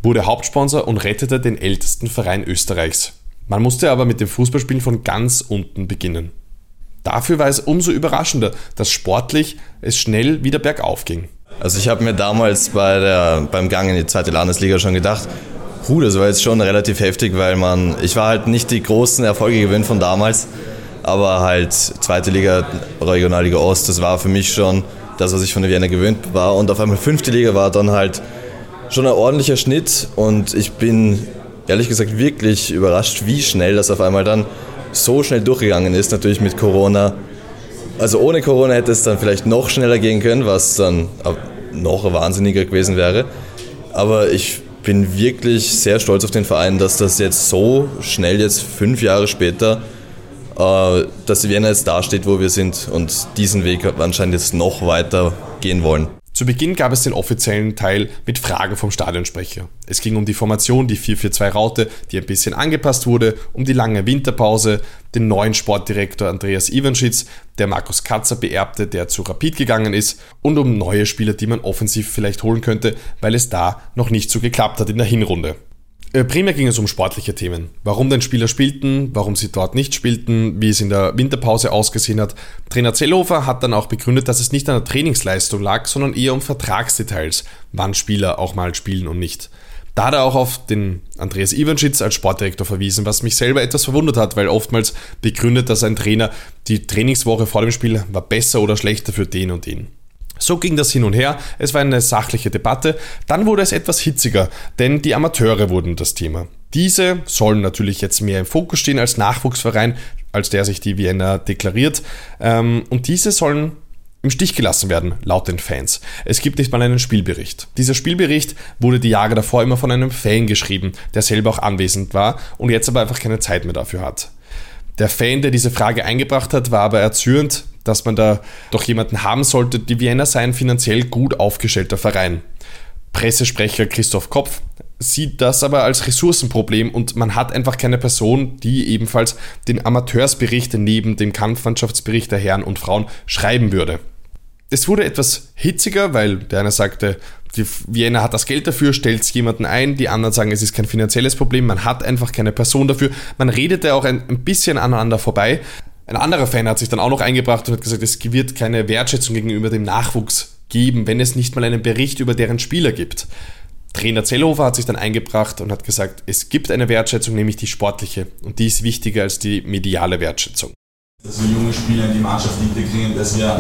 wurde Hauptsponsor und rettete den ältesten Verein Österreichs. Man musste aber mit dem Fußballspielen von ganz unten beginnen. Dafür war es umso überraschender, dass sportlich es schnell wieder bergauf ging. Also ich habe mir damals beim Gang in die zweite Landesliga schon gedacht, das war jetzt schon relativ heftig, weil ich war halt nicht die großen Erfolge gewöhnt von damals, aber halt zweite Liga, Regionalliga Ost, das war für mich schon das, was ich von der Vienna gewöhnt war, und auf einmal 5. Liga war dann halt schon ein ordentlicher Schnitt, und ich bin ehrlich gesagt wirklich überrascht, wie schnell das auf einmal dann so schnell durchgegangen ist, natürlich mit Corona. Also ohne Corona hätte es dann vielleicht noch schneller gehen können, was dann noch wahnsinniger gewesen wäre, aber ich bin wirklich sehr stolz auf den Verein, dass das jetzt so schnell, jetzt 5 Jahre später, dass die Vienna jetzt da steht, wo wir sind, und diesen Weg anscheinend jetzt noch weiter gehen wollen. Zu Beginn gab es den offiziellen Teil mit Fragen vom Stadionsprecher. Es ging um die Formation, die 4-4-2-Raute, die ein bisschen angepasst wurde, um die lange Winterpause, den neuen Sportdirektor Andreas Iwanschitz, der Markus Katzer beerbte, der zu Rapid gegangen ist, und um neue Spieler, die man offensiv vielleicht holen könnte, weil es da noch nicht so geklappt hat in der Hinrunde. Primär ging es um sportliche Themen. Warum denn Spieler spielten, warum sie dort nicht spielten, wie es in der Winterpause ausgesehen hat. Trainer Zellhofer hat dann auch begründet, dass es nicht an der Trainingsleistung lag, sondern eher um Vertragsdetails, wann Spieler auch mal spielen und nicht. Da hat er auch auf den Andreas Iwanschitz als Sportdirektor verwiesen, was mich selber etwas verwundert hat, weil oftmals begründet, dass ein Trainer die Trainingswoche vor dem Spiel war besser oder schlechter für den und den. So ging das hin und her, es war eine sachliche Debatte, dann wurde es etwas hitziger, denn die Amateure wurden das Thema. Diese sollen natürlich jetzt mehr im Fokus stehen als Nachwuchsverein, als der sich die Vienna deklariert, und diese sollen im Stich gelassen werden, laut den Fans. Es gibt nicht mal einen Spielbericht. Dieser Spielbericht wurde die Jahre davor immer von einem Fan geschrieben, der selber auch anwesend war und jetzt aber einfach keine Zeit mehr dafür hat. Der Fan, der diese Frage eingebracht hat, war aber erzürnt, dass man da doch jemanden haben sollte. Die Vienna sei ein finanziell gut aufgestellter Verein. Pressesprecher Christoph Kopf sieht das aber als Ressourcenproblem und man hat einfach keine Person, die ebenfalls den Amateursbericht neben dem Kampfmannschaftsbericht der Herren und Frauen schreiben würde. Es wurde etwas hitziger, weil der eine sagte, die Vienna hat das Geld dafür, stellt jemanden ein, die anderen sagen, es ist kein finanzielles Problem, man hat einfach keine Person dafür. Man redete auch ein bisschen aneinander vorbei. Ein anderer Fan hat sich dann auch noch eingebracht und hat gesagt, es wird keine Wertschätzung gegenüber dem Nachwuchs geben, wenn es nicht mal einen Bericht über deren Spieler gibt. Trainer Zellhofer hat sich dann eingebracht und hat gesagt, es gibt eine Wertschätzung, nämlich die sportliche, und die ist wichtiger als die mediale Wertschätzung. Dass wir junge Spieler in die Mannschaft integrieren, dass wir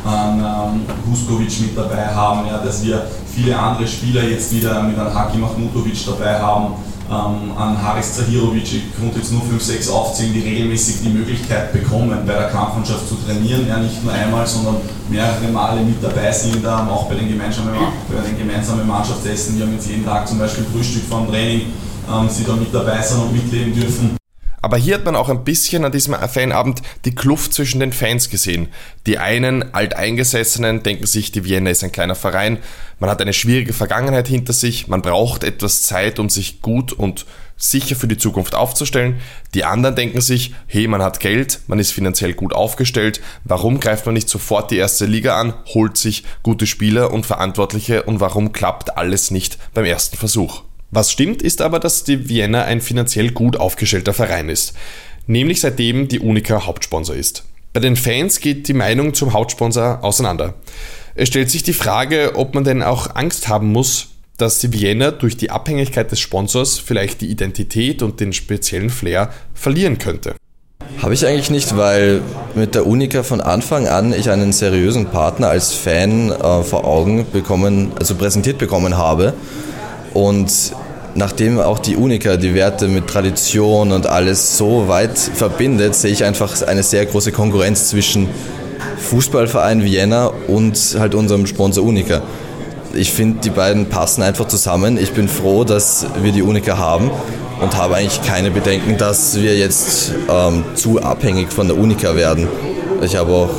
Huskovic mit dabei haben, ja, dass wir viele andere Spieler jetzt wieder mit einem Haki Mahmutovic dabei haben, an Haris Zahirovic, ich konnte jetzt nur 5, 6 aufzählen, die regelmäßig die Möglichkeit bekommen, bei der Kampfmannschaft zu trainieren, ja, nicht nur einmal, sondern mehrere Male mit dabei sind, auch bei den gemeinsamen Mannschaftsessen. Wir haben jetzt jeden Tag zum Beispiel Frühstück vor dem Training, sie da mit dabei sind und mitleben dürfen. Aber hier hat man auch ein bisschen an diesem Fanabend die Kluft zwischen den Fans gesehen. Die einen Alteingesessenen denken sich, die Vienna ist ein kleiner Verein, man hat eine schwierige Vergangenheit hinter sich, man braucht etwas Zeit, um sich gut und sicher für die Zukunft aufzustellen. Die anderen denken sich, hey, man hat Geld, man ist finanziell gut aufgestellt, warum greift man nicht sofort die erste Liga an, holt sich gute Spieler und Verantwortliche und warum klappt alles nicht beim ersten Versuch? Was stimmt, ist aber, dass die Vienna ein finanziell gut aufgestellter Verein ist, nämlich seitdem die Unica Hauptsponsor ist. Bei den Fans geht die Meinung zum Hauptsponsor auseinander. Es stellt sich die Frage, ob man denn auch Angst haben muss, dass die Vienna durch die Abhängigkeit des Sponsors vielleicht die Identität und den speziellen Flair verlieren könnte. Habe ich eigentlich nicht, weil mit der Unica von Anfang an ich einen seriösen Partner als Fan vor Augen präsentiert bekommen habe. Und nachdem auch die Unica die Werte mit Tradition und alles so weit verbindet, sehe ich einfach eine sehr große Konkurrenz zwischen Fußballverein Vienna und halt unserem Sponsor Unica. Ich finde, die beiden passen einfach zusammen. Ich bin froh, dass wir die Unica haben und habe eigentlich keine Bedenken, dass wir jetzt zu abhängig von der Unica werden. Ich habe auch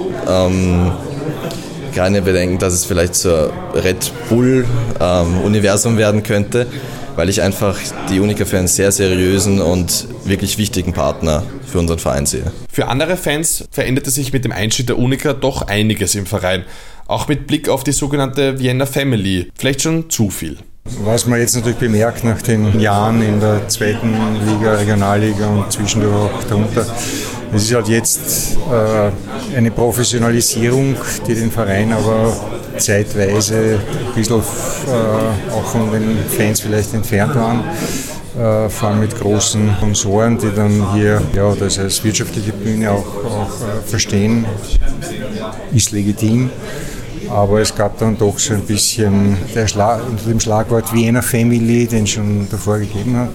keine Bedenken, dass es vielleicht zur Red Bull-Universum werden könnte, weil ich einfach die Unica für einen sehr seriösen und wirklich wichtigen Partner für unseren Verein sehe. Für andere Fans veränderte sich mit dem Einstieg der Unica doch einiges im Verein, auch mit Blick auf die sogenannte Vienna Family, vielleicht schon zu viel. Was man jetzt natürlich bemerkt nach den Jahren in der zweiten Liga, Regionalliga und zwischendurch auch darunter, es ist halt jetzt eine Professionalisierung, die den Verein aber zeitweise ein bisschen auch von den Fans vielleicht entfernt waren. Vor allem mit großen Sponsoren, die dann hier das als wirtschaftliche Bühne auch verstehen, ist legitim. Aber es gab dann doch so ein bisschen unter dem Schlagwort Vienna Family, den es schon davor gegeben hat.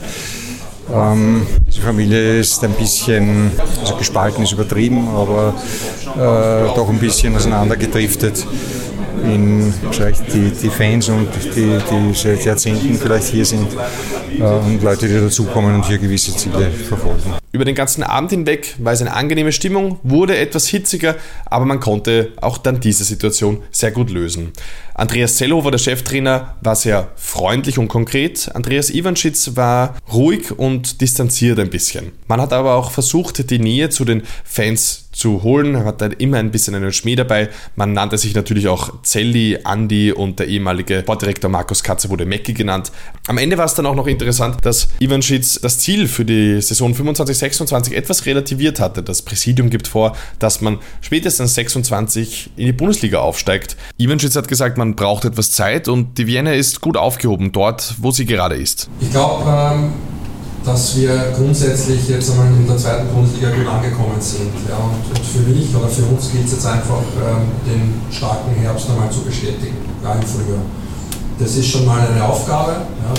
Die Familie ist ein bisschen, also gespalten ist übertrieben, aber doch ein bisschen auseinandergedriftet in vielleicht die Fans und die seit Jahrzehnten vielleicht hier sind und Leute, die dazukommen und hier gewisse Ziele verfolgen. Über den ganzen Abend hinweg war es eine angenehme Stimmung, wurde etwas hitziger, aber man konnte auch dann diese Situation sehr gut lösen. Andreas Zellhofer, der Cheftrainer, war sehr freundlich und konkret. Andreas Iwanschitz war ruhig und distanziert ein bisschen. Man hat aber auch versucht, die Nähe zu den Fans zu holen. Er hat da immer ein bisschen einen Schmäh dabei. Man nannte sich natürlich auch Zelli, Andi und der ehemalige Sportdirektor Markus Katze wurde Mecki genannt. Am Ende war es dann auch noch interessant, dass Iwanschitz das Ziel für die Saison 25/26 etwas relativiert hatte. Das Präsidium gibt vor, dass man spätestens 26 in die Bundesliga aufsteigt. Iwanschitz hat gesagt, man braucht etwas Zeit und die Vienna ist gut aufgehoben dort, wo sie gerade ist. Ich glaube, dass wir grundsätzlich jetzt einmal in der zweiten Bundesliga gut angekommen sind. Ja, und für mich oder für uns gilt es jetzt einfach, den starken Herbst einmal zu bestätigen, im Frühjahr. Das ist schon mal eine Aufgabe,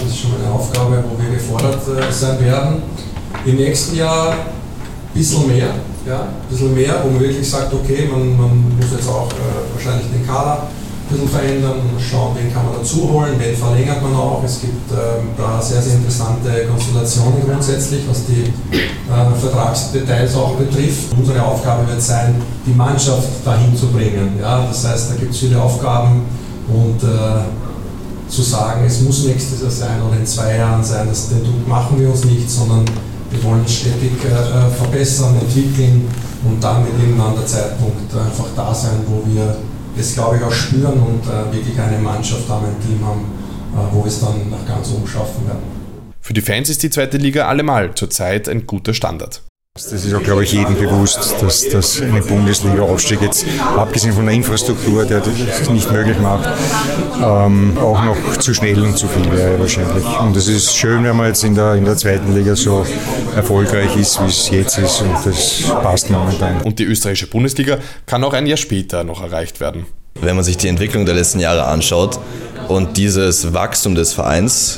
wo wir gefordert sein werden. Im nächsten Jahr ein bisschen mehr, wo man wirklich sagt, okay, man muss jetzt auch wahrscheinlich den Kader ein bisschen verändern, schauen, wen kann man dazu holen, wen verlängert man auch. Es gibt da sehr, sehr interessante Konstellationen grundsätzlich, was die Vertragsdetails auch betrifft. Unsere Aufgabe wird sein, die Mannschaft dahin zu bringen. Ja? Das heißt, da gibt es viele Aufgaben und zu sagen, es muss nächstes Jahr sein oder in 2 Jahren sein, den Druck machen wir uns nicht, sondern wir wollen es stetig verbessern, entwickeln und dann mit irgendeinem Zeitpunkt einfach da sein, wo wir das, glaube ich, auch spüren und wirklich eine Mannschaft haben, ein Team haben, wo wir es dann nach ganz oben schaffen werden. Für die Fans ist die zweite Liga allemal zurzeit ein guter Standard. Das ist auch, glaube ich, jedem bewusst, dass eine Bundesliga-Aufstieg jetzt, abgesehen von der Infrastruktur, der das nicht möglich macht, auch noch zu schnell und zu viel wäre wahrscheinlich. Und es ist schön, wenn man jetzt in der zweiten Liga so erfolgreich ist, wie es jetzt ist, und das passt momentan. Und die österreichische Bundesliga kann auch ein Jahr später noch erreicht werden. Wenn man sich die Entwicklung der letzten Jahre anschaut und dieses Wachstum des Vereins,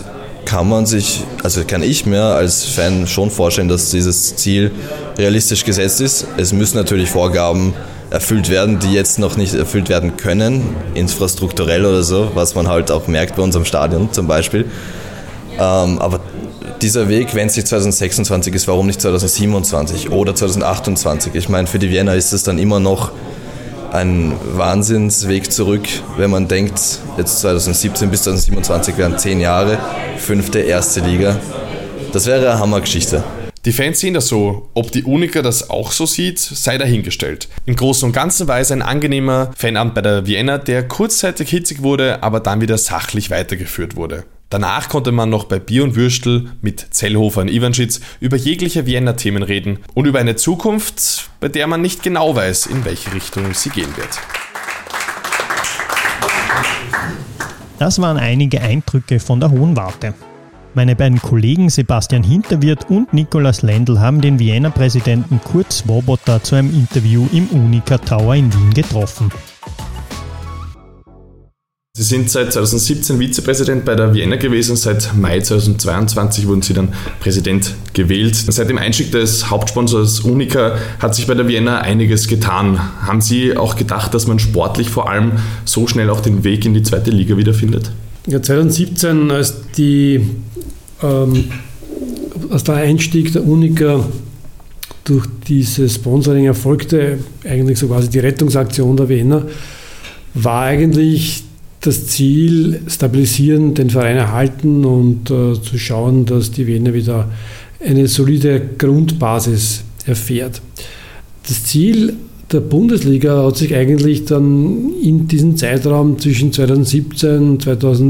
kann ich mir als Fan schon vorstellen, dass dieses Ziel realistisch gesetzt ist. Es müssen natürlich Vorgaben erfüllt werden, die jetzt noch nicht erfüllt werden können, infrastrukturell oder so, was man halt auch merkt bei unserem Stadion zum Beispiel. Aber dieser Weg, wenn es nicht 2026 ist, warum nicht 2027 oder 2028? Ich meine, für die Vienna ist es dann immer noch ein Wahnsinnsweg zurück, wenn man denkt, jetzt 2017 bis 2027 wären 10 Jahre, 5. erste Liga. Das wäre eine Hammergeschichte. Die Fans sehen das so. Ob die Unica das auch so sieht, sei dahingestellt. Im Großen und Ganzen war es ein angenehmer Fanabend bei der Vienna, der kurzzeitig hitzig wurde, aber dann wieder sachlich weitergeführt wurde. Danach konnte man noch bei Bier und Würstel mit Zellhofer und Iwanschitz über jegliche Vienna-Themen reden und über eine Zukunft, bei der man nicht genau weiß, in welche Richtung sie gehen wird. Das waren einige Eindrücke von der Hohen Warte. Meine beiden Kollegen Sebastian Hinterwirth und Nikolaus Lendl haben den Vienna-Präsidenten Kurt Swoboda zu einem Interview im Unica Tower in Wien getroffen. Sie sind seit 2017 Vizepräsident bei der Vienna gewesen, seit Mai 2022 wurden Sie dann Präsident gewählt. Seit dem Einstieg des Hauptsponsors Unica hat sich bei der Vienna einiges getan. Haben Sie auch gedacht, dass man sportlich vor allem so schnell auch den Weg in die zweite Liga wiederfindet? Ja, 2017, als der Einstieg der Unica durch dieses Sponsoring erfolgte, eigentlich so quasi die Rettungsaktion der Vienna, war eigentlich das Ziel, stabilisieren, den Verein erhalten und zu schauen, dass die Vienna wieder eine solide Grundbasis erfährt. Das Ziel der Bundesliga hat sich eigentlich dann in diesem Zeitraum zwischen 2017 und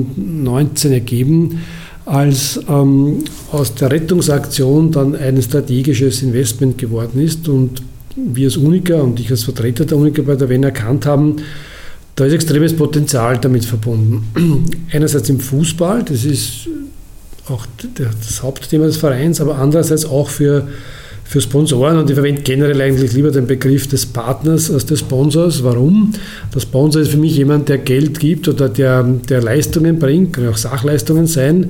2019 ergeben, als aus der Rettungsaktion dann ein strategisches Investment geworden ist und wir als Unica und ich als Vertreter der Unica bei der WEN erkannt haben, da ist extremes Potenzial damit verbunden. Einerseits im Fußball, das ist auch das Hauptthema des Vereins, aber andererseits auch für Sponsoren, und ich verwende generell eigentlich lieber den Begriff des Partners als des Sponsors. Warum? Der Sponsor ist für mich jemand, der Geld gibt oder der Leistungen bringt, können auch Sachleistungen sein,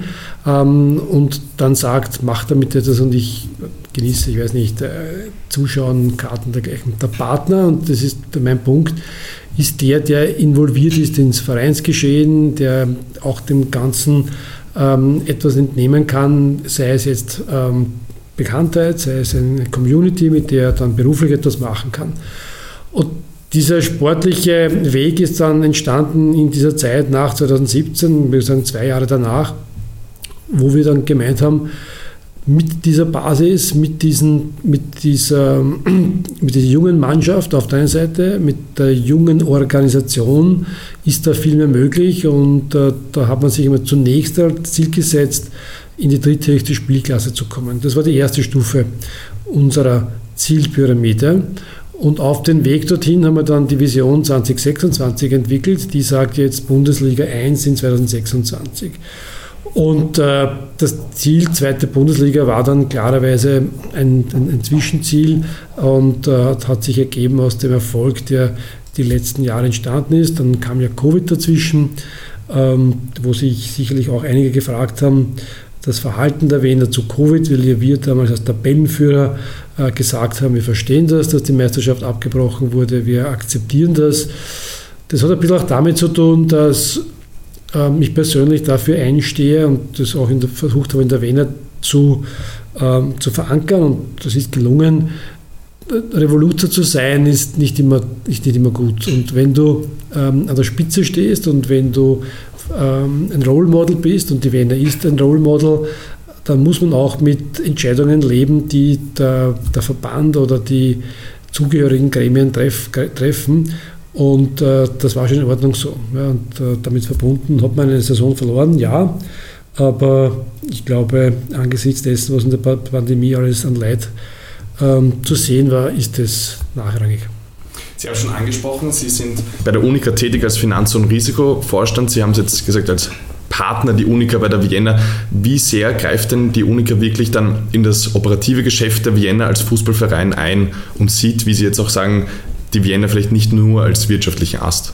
und dann sagt, mach damit etwas und ich genieße, ich weiß nicht, Zuschauen, Karten, dergleichen. Der Partner, und das ist mein Punkt, ist der involviert ist ins Vereinsgeschehen, der auch dem Ganzen etwas entnehmen kann, sei es jetzt Bekanntheit, sei es eine Community, mit der er dann beruflich etwas machen kann. Und dieser sportliche Weg ist dann entstanden in dieser Zeit nach 2017, ich würde sagen 2 Jahre danach, wo wir dann gemeint haben, mit dieser Basis, mit dieser jungen Mannschaft auf der einen Seite, mit der jungen Organisation ist da viel mehr möglich, und da hat man sich immer zunächst als Ziel gesetzt, in die dritthöchste Spielklasse zu kommen. Das war die erste Stufe unserer Zielpyramide. Und auf den Weg dorthin haben wir dann die Vision 2026 entwickelt, die sagt jetzt Bundesliga 1 in 2026. Und das Ziel, zweite Bundesliga, war dann klarerweise ein Zwischenziel und hat sich ergeben aus dem Erfolg, der die letzten Jahre entstanden ist. Dann kam ja Covid dazwischen, wo sich sicherlich auch einige gefragt haben, das Verhalten der Wiener zu Covid, weil wir damals als Tabellenführer gesagt haben, wir verstehen das, dass die Meisterschaft abgebrochen wurde, wir akzeptieren das. Das hat ein bisschen auch damit zu tun, dass ich persönlich dafür einstehe und das auch versucht habe, in der Wiener zu verankern, und das ist gelungen. Revoluzer zu sein ist nicht immer gut. Und wenn du an der Spitze stehst und wenn du ein Role Model bist, und die Wiener ist ein Role Model, dann muss man auch mit Entscheidungen leben, die der Verband oder die zugehörigen Gremien treffen. Und das war schon in Ordnung so. Ja, und damit verbunden hat man eine Saison verloren, ja, aber ich glaube, angesichts dessen, was in der Pandemie alles an Leid zu sehen war, ist es nachrangig. Sie haben schon angesprochen, Sie sind bei der Unica tätig als Finanz- und Risikovorstand. Sie haben es jetzt gesagt, als Partner die Unica bei der Vienna. Wie sehr greift denn die Unica wirklich dann in das operative Geschäft der Vienna als Fußballverein ein und sieht, wie Sie jetzt auch sagen, die Vienna vielleicht nicht nur als wirtschaftlichen Ast?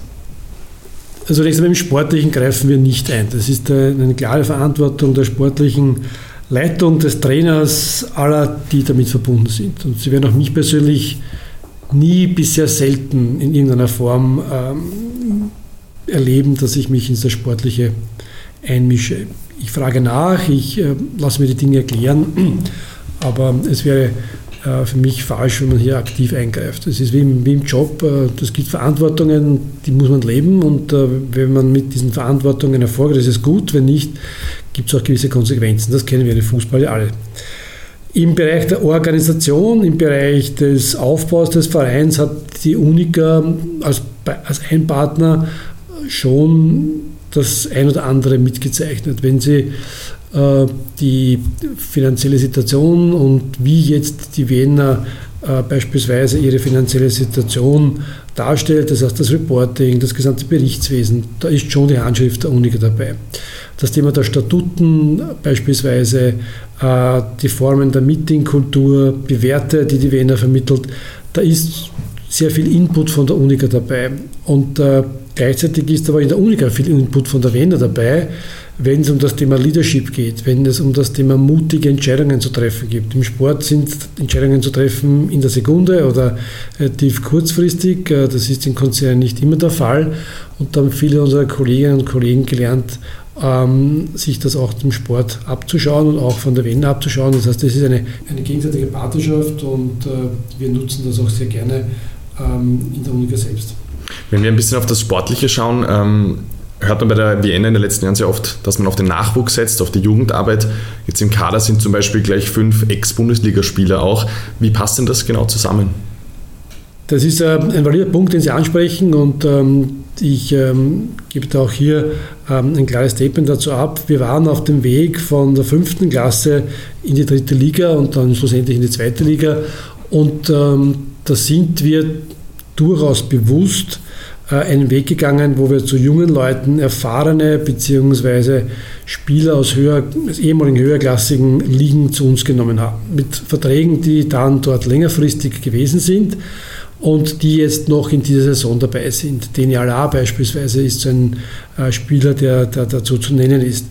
Also zunächst einmal im Sportlichen greifen wir nicht ein. Das ist eine klare Verantwortung der sportlichen Leitung, des Trainers, aller, die damit verbunden sind. Und Sie werden auch mich persönlich nie, bisher selten in irgendeiner Form erleben, dass ich mich in das Sportliche einmische. Ich frage nach, ich lasse mir die Dinge erklären, aber es wäre für mich falsch, wenn man hier aktiv eingreift. Es ist wie im Job, es gibt Verantwortungen, die muss man leben, und wenn man mit diesen Verantwortungen erfolgt, ist es gut, wenn nicht, gibt es auch gewisse Konsequenzen. Das kennen wir im Fußball ja alle. Im Bereich der Organisation, im Bereich des Aufbaus des Vereins hat die Unica als ein Partner schon das ein oder andere mitgezeichnet. Wenn Sie die finanzielle Situation und wie jetzt die Vienna beispielsweise ihre finanzielle Situation darstellt, das heißt das Reporting, das gesamte Berichtswesen, da ist schon die Handschrift der Unica dabei. Das Thema der Statuten beispielsweise, die Formen der Meetingkultur, die Werte, die Vienna vermittelt, da ist sehr viel Input von der Unica dabei. Und gleichzeitig ist aber in der Unica viel Input von der Vienna dabei, wenn es um das Thema Leadership geht, wenn es um das Thema mutige Entscheidungen zu treffen gibt. Im Sport sind Entscheidungen zu treffen in der Sekunde oder tief kurzfristig. Das ist in Konzernen nicht immer der Fall. Und da haben viele unserer Kolleginnen und Kollegen gelernt, sich das auch zum Sport abzuschauen und auch von der Vienna abzuschauen. Das heißt, das ist eine gegenseitige Partnerschaft, und wir nutzen das auch sehr gerne in der Unica selbst. Wenn wir ein bisschen auf das Sportliche schauen, hört man bei der Vienna in den letzten Jahren sehr oft, dass man auf den Nachwuchs setzt, auf die Jugendarbeit. Jetzt im Kader sind zum Beispiel gleich 5 Ex-Bundesligaspieler auch. Wie passt denn das genau zusammen? Das ist ein valider Punkt, den Sie ansprechen, und ich gebe da auch hier ein klares Statement dazu ab. Wir waren auf dem Weg von der 5. Klasse in die 3. Liga und dann schlussendlich in die 2. Liga, und da sind wir durchaus bewusst einen Weg gegangen, wo wir zu jungen Leuten erfahrene bzw. Spieler aus ehemaligen höherklassigen Ligen zu uns genommen haben. Mit Verträgen, die dann dort längerfristig gewesen sind und die jetzt noch in dieser Saison dabei sind. Deni Allar beispielsweise ist so ein Spieler, der dazu zu nennen ist.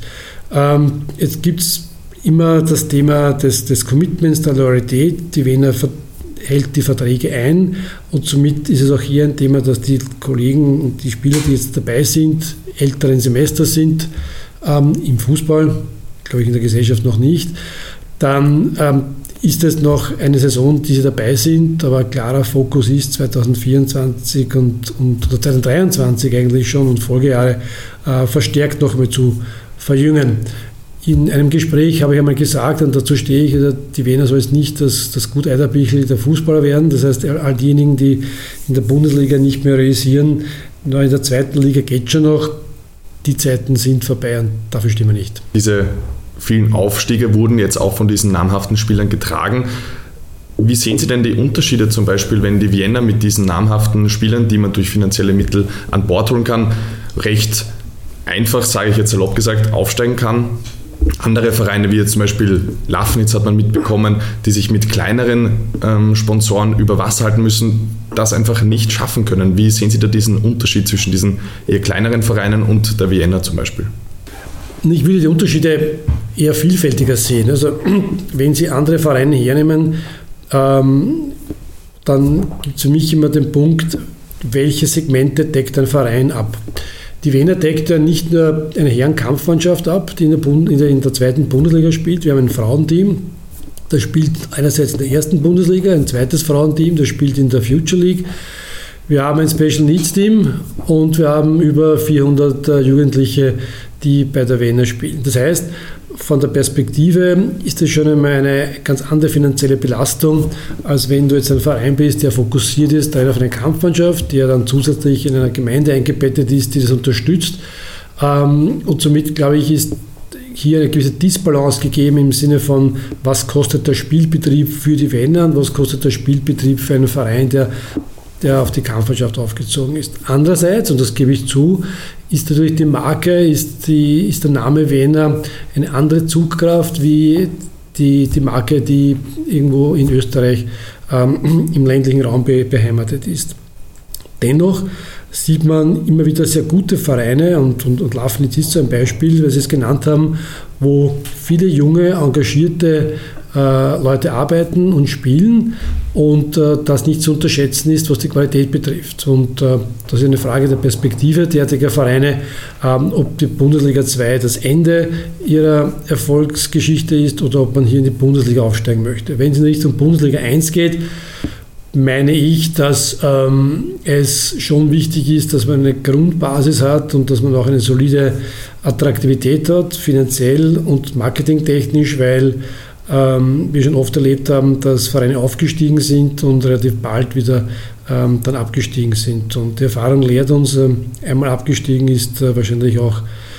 Jetzt gibt es immer das Thema des Commitments, der Loyalität. Die Wiener hält die Verträge ein, und somit ist es auch hier ein Thema, dass die Kollegen und die Spieler, die jetzt dabei sind, älteren Semester sind, im Fußball, glaube ich in der Gesellschaft noch nicht. Dann ist es noch eine Saison, die sie dabei sind, aber klarer Fokus ist 2024 und 2023 eigentlich schon, und Folgejahre verstärkt noch einmal zu verjüngen. In einem Gespräch habe ich einmal gesagt, und dazu stehe ich, die Wiener soll jetzt nicht das Gut-Eiderbichl der Fußballer werden. Das heißt, all diejenigen, die in der Bundesliga nicht mehr realisieren, nur in der 2. Liga geht schon noch, die Zeiten sind vorbei, und dafür stehen wir nicht. Diese vielen Aufstiege wurden jetzt auch von diesen namhaften Spielern getragen. Wie sehen Sie denn die Unterschiede zum Beispiel, wenn die Vienna mit diesen namhaften Spielern, die man durch finanzielle Mittel an Bord holen kann, recht einfach, sage ich jetzt salopp gesagt, aufsteigen kann? Andere Vereine, wie jetzt zum Beispiel Lafnitz, hat man mitbekommen, die sich mit kleineren Sponsoren über Wasser halten müssen, das einfach nicht schaffen können. Wie sehen Sie da diesen Unterschied zwischen diesen eher kleineren Vereinen und der Vienna zum Beispiel? Ich würde die Unterschiede eher vielfältiger sehen. Also wenn Sie andere Vereine hernehmen, dann gibt es für mich immer den Punkt, welche Segmente deckt ein Verein ab. Die Wiener deckt ja nicht nur eine Herrenkampfmannschaft ab, die in der 2. Bundesliga spielt. Wir haben ein Frauenteam, das spielt einerseits in der 1. Bundesliga, ein zweites Frauenteam, das spielt in der Future League. Wir haben ein Special Needs Team und wir haben über 400 Jugendliche, die bei der Wiener spielen. Das heißt, von der Perspektive ist das schon einmal eine ganz andere finanzielle Belastung, als wenn du jetzt ein Verein bist, der fokussiert ist auf eine Kampfmannschaft, der dann zusätzlich in einer Gemeinde eingebettet ist, die das unterstützt. Und somit, glaube ich, ist hier eine gewisse Disbalance gegeben im Sinne von, was kostet der Spielbetrieb für die Wiener und was kostet der Spielbetrieb für einen Verein, der auf die Kampfmannschaft aufgezogen ist. Andererseits, und das gebe ich zu, ist natürlich die Marke, ist der Name Wiener eine andere Zugkraft wie die Marke, die irgendwo in Österreich im ländlichen Raum beheimatet ist. Dennoch sieht man immer wieder sehr gute Vereine, und Lafnitz ist so ein Beispiel, weil Sie es genannt haben, wo viele junge, engagierte Leute arbeiten und spielen und das nicht zu unterschätzen ist, was die Qualität betrifft. Und das ist eine Frage der Perspektive derartiger Vereine, ob die Bundesliga 2 das Ende ihrer Erfolgsgeschichte ist oder ob man hier in die Bundesliga aufsteigen möchte. Wenn es in Richtung Bundesliga 1 geht, meine ich, dass es schon wichtig ist, dass man eine Grundbasis hat und dass man auch eine solide Attraktivität hat, finanziell und marketingtechnisch, weil wir schon oft erlebt haben, dass Vereine aufgestiegen sind und relativ bald wieder dann abgestiegen sind. Und die Erfahrung lehrt uns, einmal abgestiegen ist wahrscheinlich auch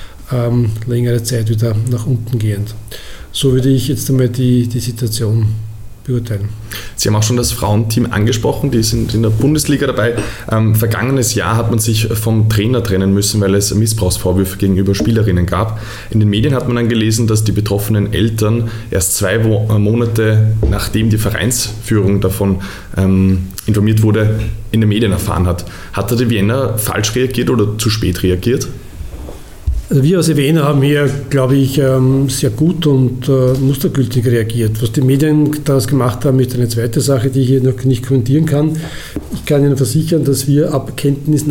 längere Zeit wieder nach unten gehend. So würde ich jetzt einmal die Situation beurteilen. Sie haben auch schon das Frauenteam angesprochen, die sind in der Bundesliga dabei. Vergangenes Jahr hat man sich vom Trainer trennen müssen, weil es Missbrauchsvorwürfe gegenüber Spielerinnen gab. In den Medien hat man dann gelesen, dass die betroffenen Eltern erst 2 Monate nachdem die Vereinsführung davon informiert wurde, in den Medien erfahren hat. Hat da die Vienna falsch reagiert oder zu spät reagiert? Also wir als Wiener haben hier, glaube ich, sehr gut und mustergültig reagiert. Was die Medien daraus gemacht haben, ist eine zweite Sache, die ich hier noch nicht kommentieren kann. Ich kann Ihnen versichern, dass wir ab Kenntnis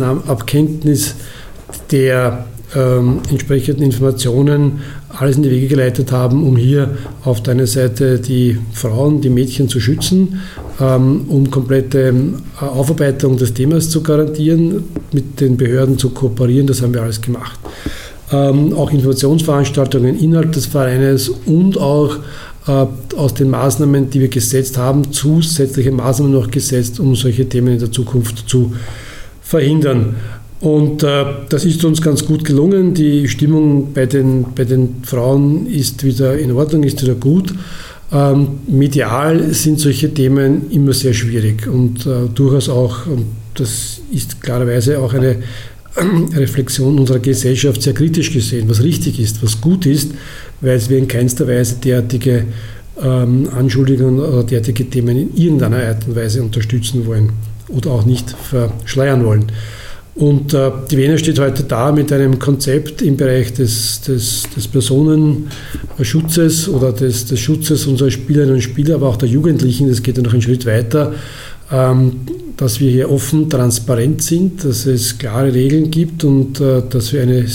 der entsprechenden Informationen alles in die Wege geleitet haben, um hier auf der einen Seite die Frauen, die Mädchen zu schützen, um komplette Aufarbeitung des Themas zu garantieren, mit den Behörden zu kooperieren. Das haben wir alles gemacht. Auch Informationsveranstaltungen innerhalb des Vereines und auch aus den Maßnahmen, die wir gesetzt haben, zusätzliche Maßnahmen noch gesetzt, um solche Themen in der Zukunft zu verhindern. Und das ist uns ganz gut gelungen. Die Stimmung bei den Frauen ist wieder in Ordnung, ist wieder gut. Medial sind solche Themen immer sehr schwierig und durchaus auch, und das ist klarerweise auch eine Reflexion unserer Gesellschaft, sehr kritisch gesehen, was richtig ist, was gut ist, weil wir in keinster Weise derartige Anschuldigungen oder derartige Themen in irgendeiner Art und Weise unterstützen wollen oder auch nicht verschleiern wollen. Und die Wiener steht heute da mit einem Konzept im Bereich des Personenschutzes oder des Schutzes unserer Spielerinnen und Spieler, aber auch der Jugendlichen. Das geht ja noch einen Schritt weiter, dass wir hier offen, transparent sind, dass es klare Regeln gibt und dass wir eine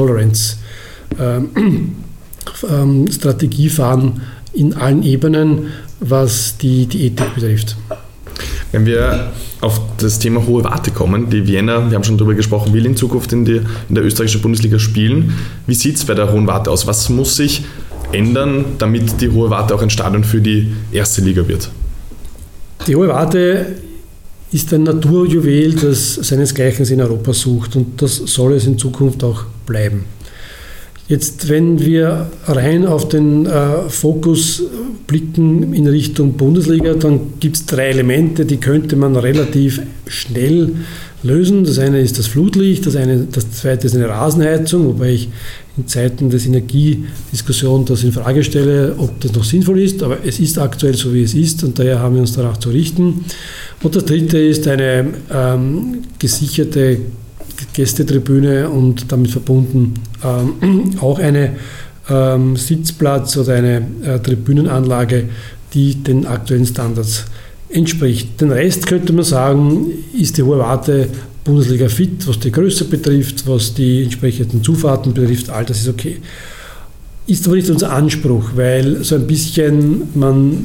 Zero-Tolerance-Strategie fahren in allen Ebenen, was die Ethik betrifft. Wenn wir auf das Thema Hohe Warte kommen, die Vienna, wir haben schon darüber gesprochen, will in Zukunft in der österreichischen Bundesliga spielen. Wie sieht es bei der Hohen Warte aus? Was muss sich ändern, damit die Hohe Warte auch ein Stadion für die erste Liga wird? Die Hohe Warte ist ein Naturjuwel, das seinesgleichen in Europa sucht, und das soll es in Zukunft auch bleiben. Jetzt, wenn wir rein auf den Fokus blicken in Richtung Bundesliga, dann gibt es 3 Elemente, die könnte man relativ schnell lösen. Das eine ist das Flutlicht, das zweite ist eine Rasenheizung, wobei ich in Zeiten des Energiediskussion das in Frage stelle, ob das noch sinnvoll ist, aber es ist aktuell so, wie es ist, und daher haben wir uns danach zu richten. Und das dritte ist eine gesicherte Gästetribüne und damit verbunden auch eine Sitzplatz oder eine Tribünenanlage, die den aktuellen Standards entspricht. Den Rest, könnte man sagen, ist die Hohe Warte Bundesliga fit, was die Größe betrifft, was die entsprechenden Zufahrten betrifft, all das ist okay. Ist aber nicht unser Anspruch, weil so ein bisschen man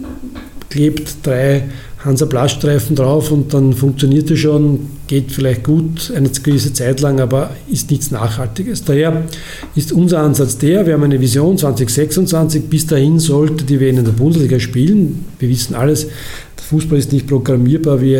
klebt 3 Hansa-Plaststreifen drauf und dann funktioniert es schon, geht vielleicht gut eine gewisse Zeit lang, aber ist nichts Nachhaltiges. Daher ist unser Ansatz wir haben eine Vision 2026, bis dahin sollte die Wien in der Bundesliga spielen. Wir wissen alles, der Fußball ist nicht programmierbar wie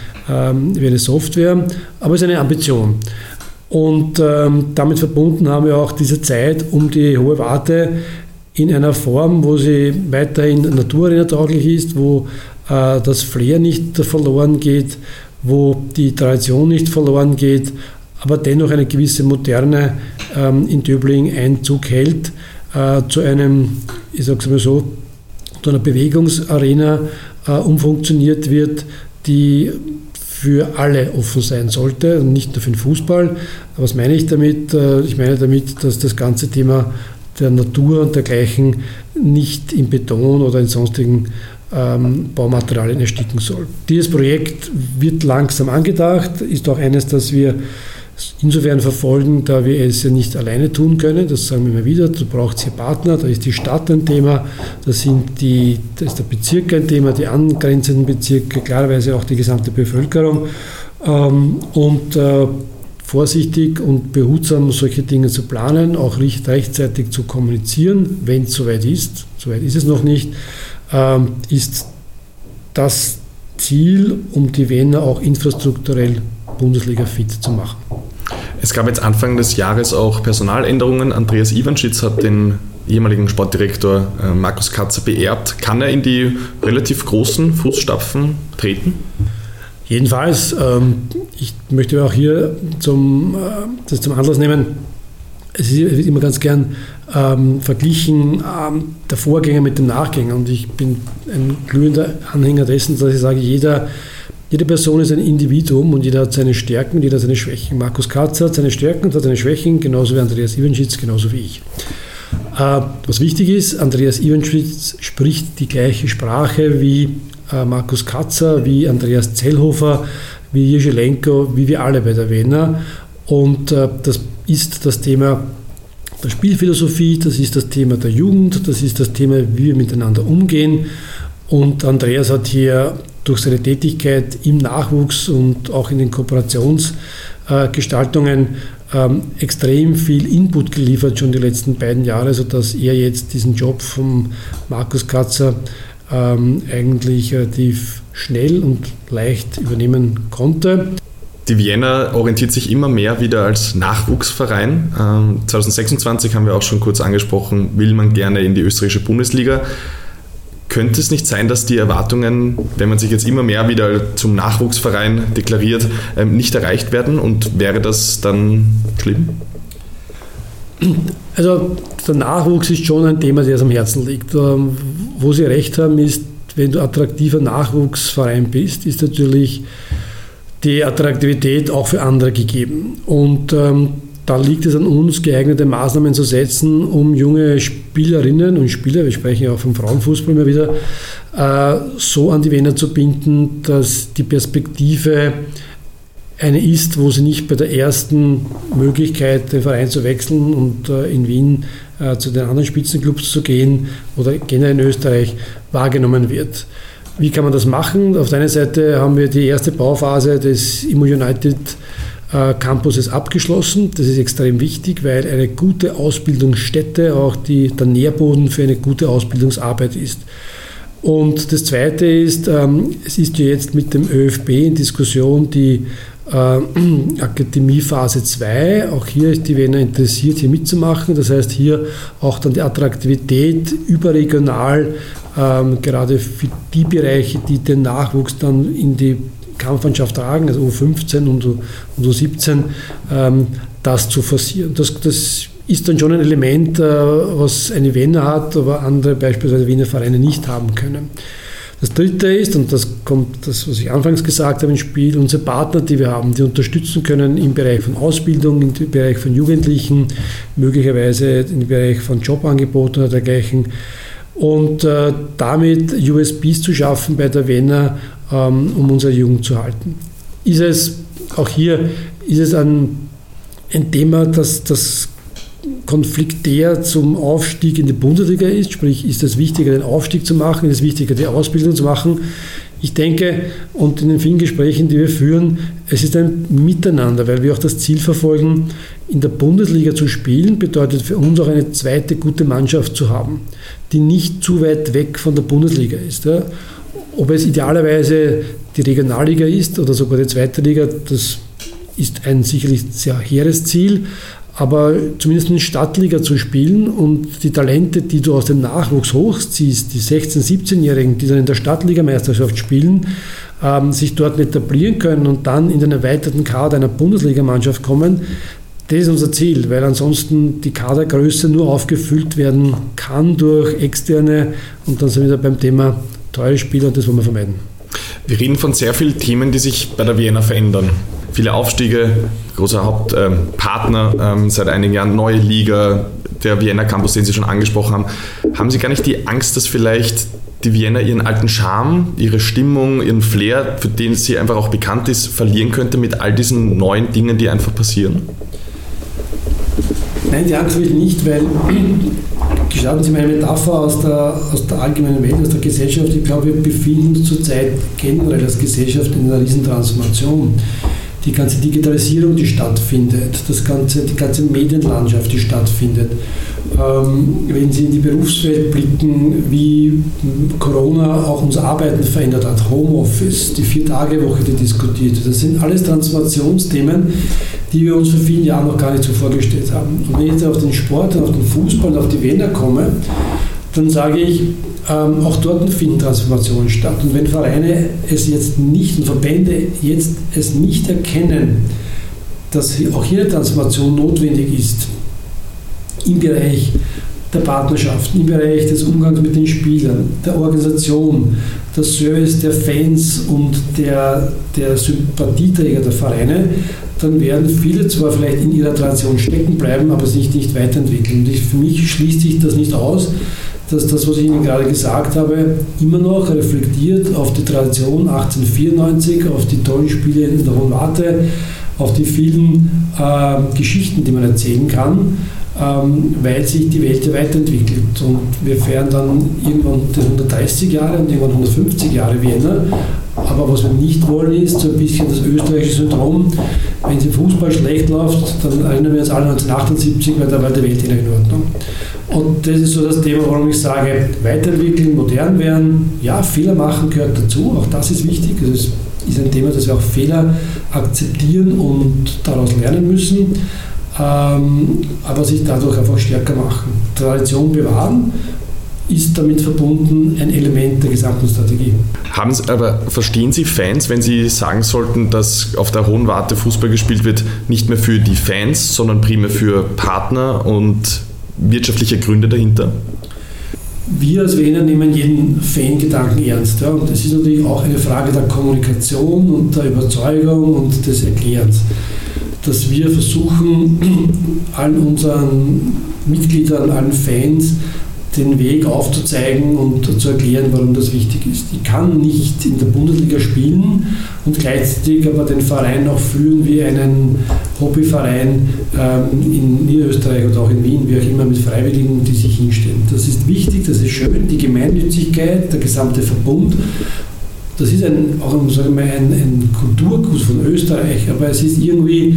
eine Software, aber es ist eine Ambition. Und damit verbunden haben wir auch diese Zeit um die Hohe Warte in einer Form, wo sie weiterhin naturarena-tauglich ist, wo das Flair nicht verloren geht, wo die Tradition nicht verloren geht, aber dennoch eine gewisse Moderne in Döbling Einzug hält, zu einem, ich sage es mal so, zu einer Bewegungsarena umfunktioniert wird, die für alle offen sein sollte und nicht nur für den Fußball. Was meine ich damit? Ich meine damit, dass das ganze Thema der Natur und dergleichen nicht in Beton oder in sonstigen Baumaterialien ersticken soll. Dieses Projekt wird langsam angedacht, ist auch eines, das wir insofern verfolgen, da wir es ja nicht alleine tun können. Das sagen wir immer wieder, du brauchst hier Partner, da ist die Stadt ein Thema, da ist der Bezirk ein Thema, die angrenzenden Bezirke, klarerweise auch die gesamte Bevölkerung. Und vorsichtig und behutsam solche Dinge zu planen, auch rechtzeitig zu kommunizieren, wenn es soweit ist es noch nicht, ist das Ziel, um die Wiener auch infrastrukturell Bundesliga fit zu machen. Es gab jetzt Anfang des Jahres auch Personaländerungen. Andreas Iwanschitz hat den ehemaligen Sportdirektor Markus Katzer beerbt. Kann er in die relativ großen Fußstapfen treten? Jedenfalls. Ich möchte auch hier das zum Anlass nehmen. Es wird immer ganz gern verglichen, der Vorgänger mit dem Nachgänger. Und ich bin ein glühender Anhänger dessen, dass ich sage, jede Person ist ein Individuum und jeder hat seine Stärken und jeder hat seine Schwächen. Markus Katzer hat seine Stärken und hat seine Schwächen, genauso wie Andreas Iwanschitz, genauso wie ich. Was wichtig ist, Andreas Iwanschitz spricht die gleiche Sprache wie Markus Katzer, wie Andreas Zellhofer, wie Jirschelenko, wie wir alle bei der Wiener. Und das ist das Thema der Spielphilosophie, das ist das Thema der Jugend, das ist das Thema, wie wir miteinander umgehen. Und Andreas hat hier durch seine Tätigkeit im Nachwuchs und auch in den Kooperationsgestaltungen extrem viel Input geliefert, schon die letzten beiden Jahre, sodass er jetzt diesen Job von Markus Katzer eigentlich relativ schnell und leicht übernehmen konnte. Die Vienna orientiert sich immer mehr wieder als Nachwuchsverein. 2026 haben wir auch schon kurz angesprochen, will man gerne in die österreichische Bundesliga. Könnte es nicht sein, dass die Erwartungen, wenn man sich jetzt immer mehr wieder zum Nachwuchsverein deklariert, nicht erreicht werden? Und wäre das dann schlimm? Also der Nachwuchs ist schon ein Thema, das am Herzen liegt. Wo Sie recht haben, ist, wenn du attraktiver Nachwuchsverein bist, ist natürlich die Attraktivität auch für andere gegeben. Und da liegt es an uns, geeignete Maßnahmen zu setzen, um junge Spielerinnen und Spieler, wir sprechen ja auch vom Frauenfußball immer wieder, so an die Vienna zu binden, dass die Perspektive eine ist, wo sie nicht bei der ersten Möglichkeit, den Verein zu wechseln und in Wien zu den anderen Spitzenclubs zu gehen oder generell in Österreich wahrgenommen wird. Wie kann man das machen? Auf der einen Seite haben wir die erste Bauphase des Immo United Campuses abgeschlossen. Das ist extrem wichtig, weil eine gute Ausbildungsstätte auch der Nährboden für eine gute Ausbildungsarbeit ist. Und das Zweite ist, es ist ja jetzt mit dem ÖFB in Diskussion die Akademiephase 2. Auch hier ist die Vienna interessiert, hier mitzumachen. Das heißt, hier auch dann die Attraktivität überregional, gerade für die Bereiche, die den Nachwuchs dann in die Kampfmannschaft tragen, also U15 und U17, das zu forcieren. Das ist dann schon ein Element, was eine Vienna hat, aber andere beispielsweise Wiener Vereine nicht haben können. Das Dritte ist, und das kommt das, was ich anfangs gesagt habe, ins Spiel, unsere Partner, die wir haben, die unterstützen können im Bereich von Ausbildung, im Bereich von Jugendlichen, möglicherweise im Bereich von Jobangeboten oder dergleichen. Und damit USPs zu schaffen bei der Vienna, um unsere Jugend zu halten. Auch hier ist es ein Thema, das konfliktär zum Aufstieg in die Bundesliga ist, sprich, ist es wichtiger, den Aufstieg zu machen, ist es wichtiger, die Ausbildung zu machen. Ich denke, und in den vielen Gesprächen, die wir führen, es ist ein Miteinander, weil wir auch das Ziel verfolgen, in der Bundesliga zu spielen, bedeutet für uns auch eine zweite gute Mannschaft zu haben, die nicht zu weit weg von der Bundesliga ist. Ja. Ob es idealerweise die Regionalliga ist oder sogar die zweite Liga, das ist ein sicherlich sehr hehres Ziel, aber zumindest in Stadtliga zu spielen und die Talente, die du aus dem Nachwuchs hochziehst, die 16-, 17-Jährigen, die dann in der Stadtligameisterschaft spielen, sich dort etablieren können und dann in den erweiterten Kader einer Bundesligamannschaft kommen, das ist unser Ziel, weil ansonsten die Kadergröße nur aufgefüllt werden kann durch externe, und dann sind wir wieder beim Thema teure Spieler, und das wollen wir vermeiden. Wir reden von sehr vielen Themen, die sich bei der Vienna verändern. Viele Aufstiege, großer Hauptpartner seit einigen Jahren, neue Liga, der Vienna Campus, den Sie schon angesprochen haben. Haben Sie gar nicht die Angst, dass vielleicht die Vienna ihren alten Charme, ihre Stimmung, ihren Flair, für den sie einfach auch bekannt ist, verlieren könnte mit all diesen neuen Dingen, die einfach passieren? Nein, die Angst will ich nicht, weil, gestatten Sie mir eine Metapher aus der allgemeinen Welt, aus der Gesellschaft. Ich glaube, wir befinden uns zurzeit generell als Gesellschaft in einer Riesentransformation. Die ganze Digitalisierung, die stattfindet, die ganze Medienlandschaft, die stattfindet. Wenn Sie in die Berufswelt blicken, wie Corona auch unser Arbeiten verändert hat, Homeoffice, die 4-Tage-Woche, die diskutiert wird, das sind alles Transformationsthemen, die wir uns vor vielen Jahren noch gar nicht so vorgestellt haben. Und wenn ich jetzt auf den Sport, auf den Fußball, auf die Vienna komme, dann sage ich, auch dort finden Transformationen statt. Und wenn Vereine es jetzt nicht und Verbände jetzt es nicht erkennen, dass auch hier eine Transformation notwendig ist, im Bereich der Partnerschaften, im Bereich des Umgangs mit den Spielern, der Organisation, der Service der Fans und der Sympathieträger der Vereine, dann werden viele zwar vielleicht in ihrer Tradition stecken bleiben, aber sich nicht weiterentwickeln. Und für mich schließt sich das nicht aus, dass das, was ich Ihnen gerade gesagt habe, immer noch reflektiert auf die Tradition 1894, auf die tollen Spiele in der Hohen Warte, auf die vielen Geschichten, die man erzählen kann. weil sich die Welt ja weiterentwickelt. Und wir feiern dann irgendwann die 130 Jahre und irgendwann 150 Jahre Vienna. Aber was wir nicht wollen, ist so ein bisschen das österreichische Syndrom. Wenn es im Fußball schlecht läuft, dann erinnern wir uns alle 1978, weil da war die Welt in Ordnung. Und das ist so das Thema, warum ich sage, weiterentwickeln, modern werden. Ja, Fehler machen gehört dazu, auch das ist wichtig. Also es ist ein Thema, dass wir auch Fehler akzeptieren und daraus lernen müssen, aber sich dadurch einfach stärker machen. Tradition bewahren ist damit verbunden ein Element der gesamten Strategie. Verstehen Sie Fans, wenn Sie sagen sollten, dass auf der Hohen Warte Fußball gespielt wird, nicht mehr für die Fans, sondern primär für Partner und wirtschaftliche Gründe dahinter? Wir als Wiener nehmen jeden Fangedanken ernst. Ja? Und es ist natürlich auch eine Frage der Kommunikation und der Überzeugung und des Erklärens, dass wir versuchen, allen unseren Mitgliedern, allen Fans den Weg aufzuzeigen und zu erklären, warum das wichtig ist. Ich kann nicht in der Bundesliga spielen und gleichzeitig aber den Verein auch führen wie einen Hobbyverein in Niederösterreich oder auch in Wien, wie auch immer, mit Freiwilligen, die sich hinstellen. Das ist wichtig, das ist schön, die Gemeinnützigkeit, der gesamte Verbund. Das ist ein Kulturgut von Österreich, aber es ist irgendwie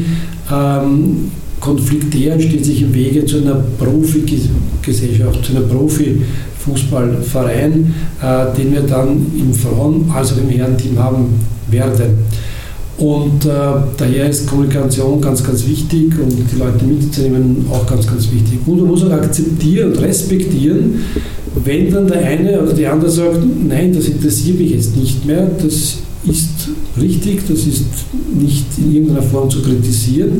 konfliktär und steht sich im Wege zu einer Profigesellschaft, zu einem Profifußballverein, den wir dann im Frauen- als auch im Herrenteam haben werden. Und daher ist Kommunikation ganz, ganz wichtig und die Leute mitzunehmen auch ganz, ganz wichtig. Und man muss auch akzeptieren und respektieren, wenn dann der eine oder die andere sagt, nein, das interessiert mich jetzt nicht mehr, das ist richtig, das ist nicht in irgendeiner Form zu kritisieren.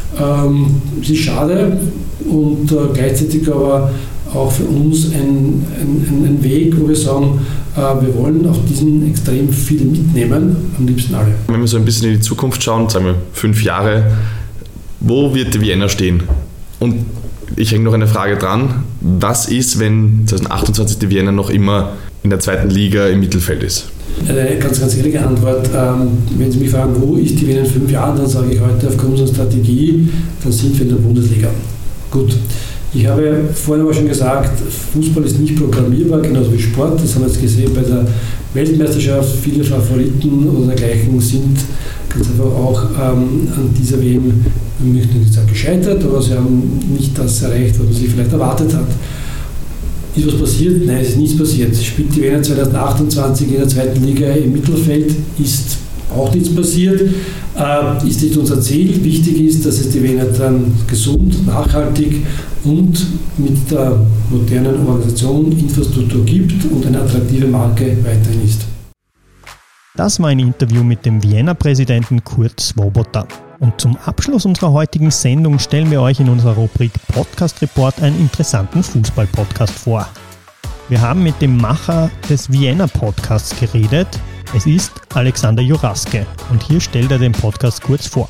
Es ist schade und gleichzeitig aber auch für uns ein Weg, wo wir sagen, wir wollen auf diesen extrem viel mitnehmen, am liebsten alle. Wenn wir so ein bisschen in die Zukunft schauen, sagen wir 5 Jahre, wo wird die Vienna stehen? Und ich hänge noch eine Frage dran, was ist, wenn 2028 die Vienna noch immer in der 2. Liga im Mittelfeld ist? Eine ganz, ganz ehrliche Antwort. Wenn Sie mich fragen, wo ist die Wiener in 5 Jahren, dann sage ich heute aufgrund unserer Strategie, dann sind wir in der Bundesliga. Gut. Ich habe vorhin aber schon gesagt, Fußball ist nicht programmierbar, genauso wie Sport. Das haben wir jetzt gesehen bei der Weltmeisterschaft. Viele Favoriten oder dergleichen sind ganz einfach auch an dieser WM, ich möchte nicht sagen gescheitert, aber sie haben nicht das erreicht, was man sich vielleicht erwartet hat. Ist was passiert? Nein, es ist nichts passiert. Spielt die Wiener 2028 in der 2. Liga im Mittelfeld, ist auch nichts passiert. Ist nicht unser Ziel. Wichtig ist, dass es die Wiener dann gesund, nachhaltig und mit der modernen Organisation, Infrastruktur gibt und eine attraktive Marke weiterhin ist. Das war ein Interview mit dem Vienna-Präsidenten Kurt Swoboda. Und zum Abschluss unserer heutigen Sendung stellen wir euch in unserer Rubrik Podcast Report einen interessanten Fußball-Podcast vor. Wir haben mit dem Macher des Vienna-Podcasts geredet. Es ist Alexander Juraske und hier stellt er den Podcast kurz vor.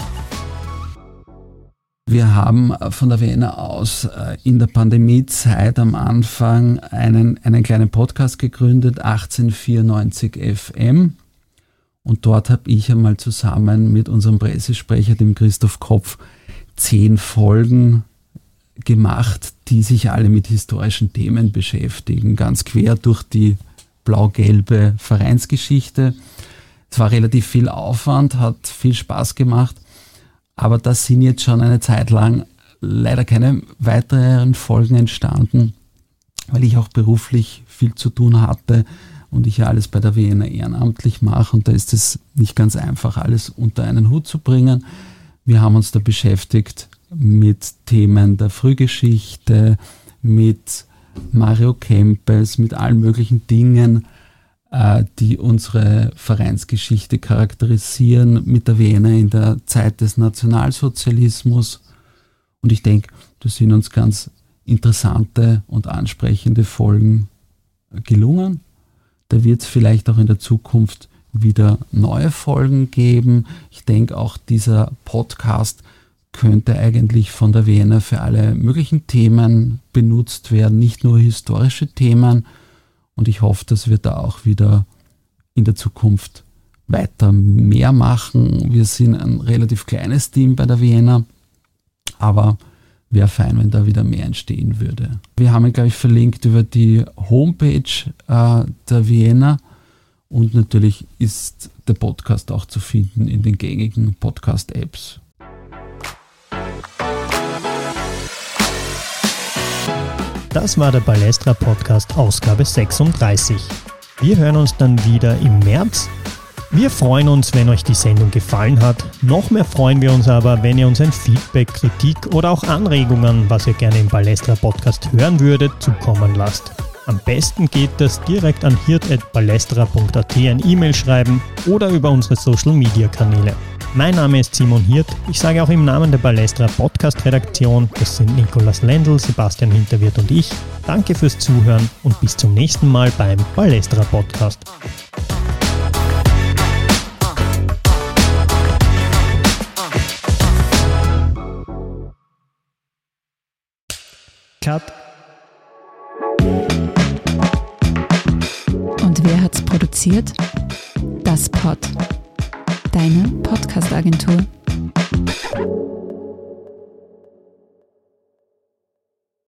Wir haben von der Vienna aus in der Pandemiezeit am Anfang einen kleinen Podcast gegründet, 1894 FM. Und dort habe ich einmal zusammen mit unserem Pressesprecher, dem Christoph Kopf, 10 Folgen gemacht, die sich alle mit historischen Themen beschäftigen, ganz quer durch die blau-gelbe Vereinsgeschichte. Es war relativ viel Aufwand, hat viel Spaß gemacht, aber da sind jetzt schon eine Zeit lang leider keine weiteren Folgen entstanden, weil ich auch beruflich viel zu tun hatte und ich ja alles bei der Vienna ehrenamtlich mache und da ist es nicht ganz einfach, alles unter einen Hut zu bringen. Wir haben uns da beschäftigt mit Themen der Frühgeschichte, mit Mario Kempes, mit allen möglichen Dingen, die unsere Vereinsgeschichte charakterisieren, mit der Vienna in der Zeit des Nationalsozialismus. Und ich denke, das sind uns ganz interessante und ansprechende Folgen gelungen. Da wird es vielleicht auch in der Zukunft wieder neue Folgen geben. Ich denke, auch dieser Podcast könnte eigentlich von der Vienna für alle möglichen Themen benutzt werden, nicht nur historische Themen. Und ich hoffe, dass wir da auch wieder in der Zukunft weiter mehr machen. Wir sind ein relativ kleines Team bei der Vienna, aber wäre fein, wenn da wieder mehr entstehen würde. Wir haben, glaube ich, verlinkt über die Homepage der Vienna und natürlich ist der Podcast auch zu finden in den gängigen Podcast-Apps. Das war der Ballestra Podcast Ausgabe 36. Wir hören uns dann wieder im März. Wir freuen uns, wenn euch die Sendung gefallen hat. Noch mehr freuen wir uns aber, wenn ihr uns ein Feedback, Kritik oder auch Anregungen, was ihr gerne im Ballestra Podcast hören würdet, zukommen lasst. Am besten geht das direkt an hirt@ballestra.at ein E-Mail schreiben oder über unsere Social Media Kanäle. Mein Name ist Simon Hirt. Ich sage auch im Namen der Ballestra Podcast Redaktion, das sind Nikolaus Lendl, Sebastian Hinterwirt und ich. Danke fürs Zuhören und bis zum nächsten Mal beim Ballestra Podcast. Cut. Und wer hat's produziert? Das Pod. Deine Podcast-Agentur.